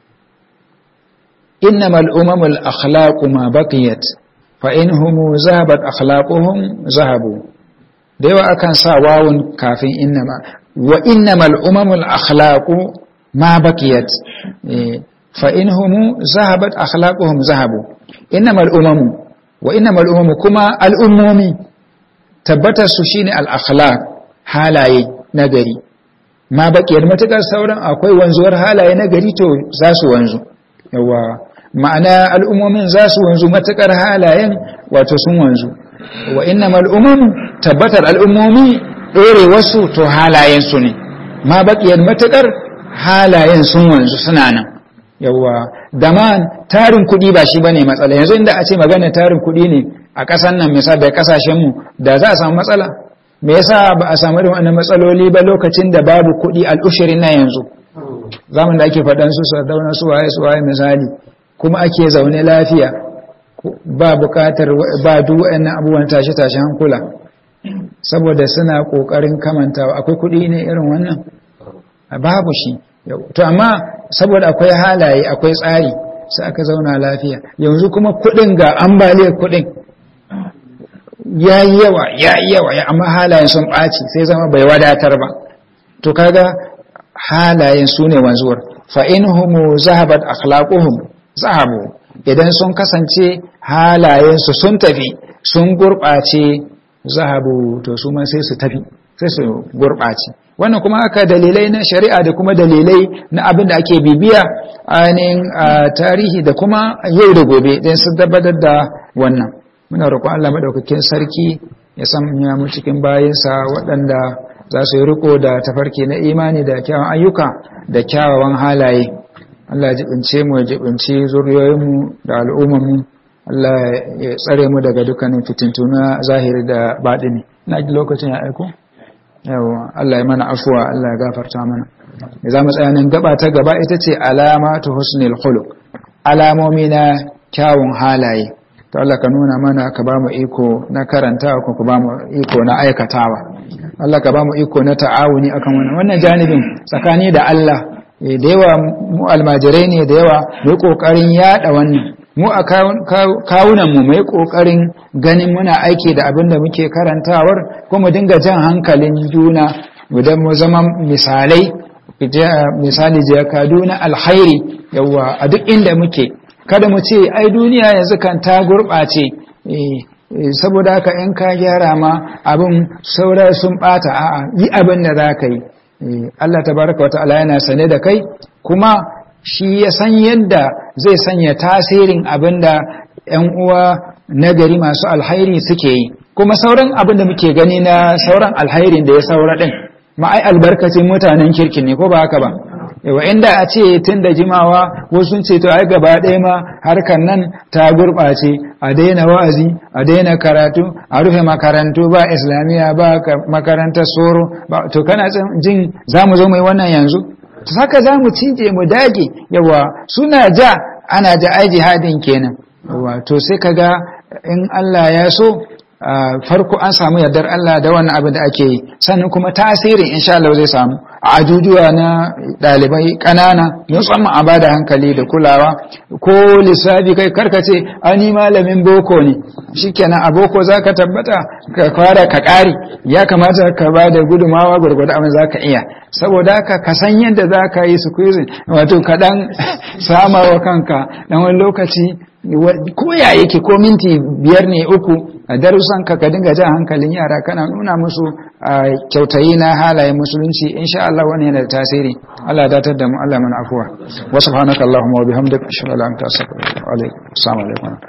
innamal umamul akhlaqu ma baqiyat fa inhum zahabat akhlaquhum zahabu da yawa akan sa wawun kafin innama wa innamal umamul akhlaqu ma baqiyat fa inhum zahabat akhlaquhum zahabu innamal umamu wa innamal umamu kuma al umumi tabbatar su shine al akhlaq halaye nagari ma baqiyat matakar sauran akwai wanzuwar halaye nagari to za su wanzu yawa ma'ana al'ummomin za su wanzu matuƙar halayen wato sun wanzu wa innamal umam tabbatar al'ummomi ɗore wasu to halayensu ne ma baƙiyar matuƙar halayen sun wanzu suna nan yawa daman tarin kuɗi ba shi bane matsala yanzu inda a ce magana tarin kuɗi ne a ƙasan nan misali da ƙasashenmu da za a samu matsala me yasa ba a samu irin wannan matsaloli ba lokacin da babu kuɗi al'ushirin na yanzu zaman da ake faɗan su sardauna su waye su waye misali kuma ake zaune lafiya ba bukatar ba duk wayannan abubuwan tashi-tashi hankula saboda suna kokarin kamantawa akwai kudi ne irin wannan babu shi to amma saboda akwai halaye akwai tsari sai aka zauna lafiya yanzu kuma kudin ga ambaliyar kudin yayi yawa yayi yawa amma halayen sun baci sai zama bai wadatar ba to kaga halayen su ne wanzuwar fa inhum zahabat akhlaquhum zahabu idan sun kasance halayensu sun tafi sun gurɓace zahabu to su ma sai su tafi sai su gurɓace wannan kuma aka dalilai na shari'a da kuma dalilai na abin da ake bibiya ainihin tarihi da kuma yau da gobe don su tabbatar da wannan muna roƙon Allah madaukakin sarki ya sanya mu cikin bayinsa waɗanda za su yi riko da tafarki na imani da kyawun ayyuka da kyawawan halaye. Allah ya jibince mu ya jibinci zuriyoyinmu da al'ummarmu. Allah ya tsare mu daga dukkanin fitintuna zahiri da baɗini. Na ji lokacin ya aiko? Yawa, Allah ya mana afuwa, Allah ya gafarta mana. Ya za mu tsayanin gaba ta gaba ita ce alamatu husnul khuluq. Alamomi na kyawun halaye. To Allah ka nuna mana ka ba mu iko na karantawa ko ka ba mu iko na aikatawa. Allah ka ba mu iko na ta'awuni akan wannan. Wannan janibin tsakani da Allah da yawa mu almajirai ne da yawa mu yi kokarin yada wannan. Mu a kawunan mu mai kokarin ganin muna aiki da abin da muke karantawar kuma dinga jan hankalin juna idan mu zama misalai misali jakaduna alkhairi yawa a duk inda muke. Kada mu ce ai duniya yanzu kan ta gurɓace saboda haka in ka gyara ma abin saura sun bata a'a yi abin da za ka yi. Allah tabaraka wa ta'ala yana sane da kai kuma shi ya san yadda zai sanya tasirin abin da ‘yan uwa nagari masu alhairi suke yi kuma sauran abin da muke gani na sauran alhairin da ya saura ɗin ma'ai albarkacin mutanen kirkin ne ko ba haka ba. Yawa inda a ce tun da jimawa wasu ce to ai gaba ɗaya ma harkar nan ta gurɓace a daina wa'azi a daina karatu a rufe makarantu ba islamiyya ba makarantar soro to kana jin za mu zo mai wannan yanzu haka za mu cije mu dage yawa suna ja ana ja ai jihadin kenan yawa to sai kaga in Allah ya so farko an samu yardar Allah da wannan abin da ake yi sannan kuma tasirin insha Allah zai samu a ajujuwa na dalibai kanana musamman a bada hankali da kulawa ko lissafi kai karkace ani malamin boko ne shikenan a boko zaka tabbata ka fara ka kari ya kamata ka bada gudumawa gurgurda abin zaka iya saboda haka ka san yadda zaka yi squeezing wato ka dan samawa kanka dan wani lokaci ko ya yake ko minti biyar ne uku a darussan ka ka dinga jan hankalin yara kana nuna musu kyautayi na halayen musulunci insha Allah wani yana da tasiri Allah ya datar da mu Allah mana afuwa wa subhanakallahumma wa bihamdika ashhadu an la ilaha illa anta astaghfiruka wa atubu ilaik assalamu alaikum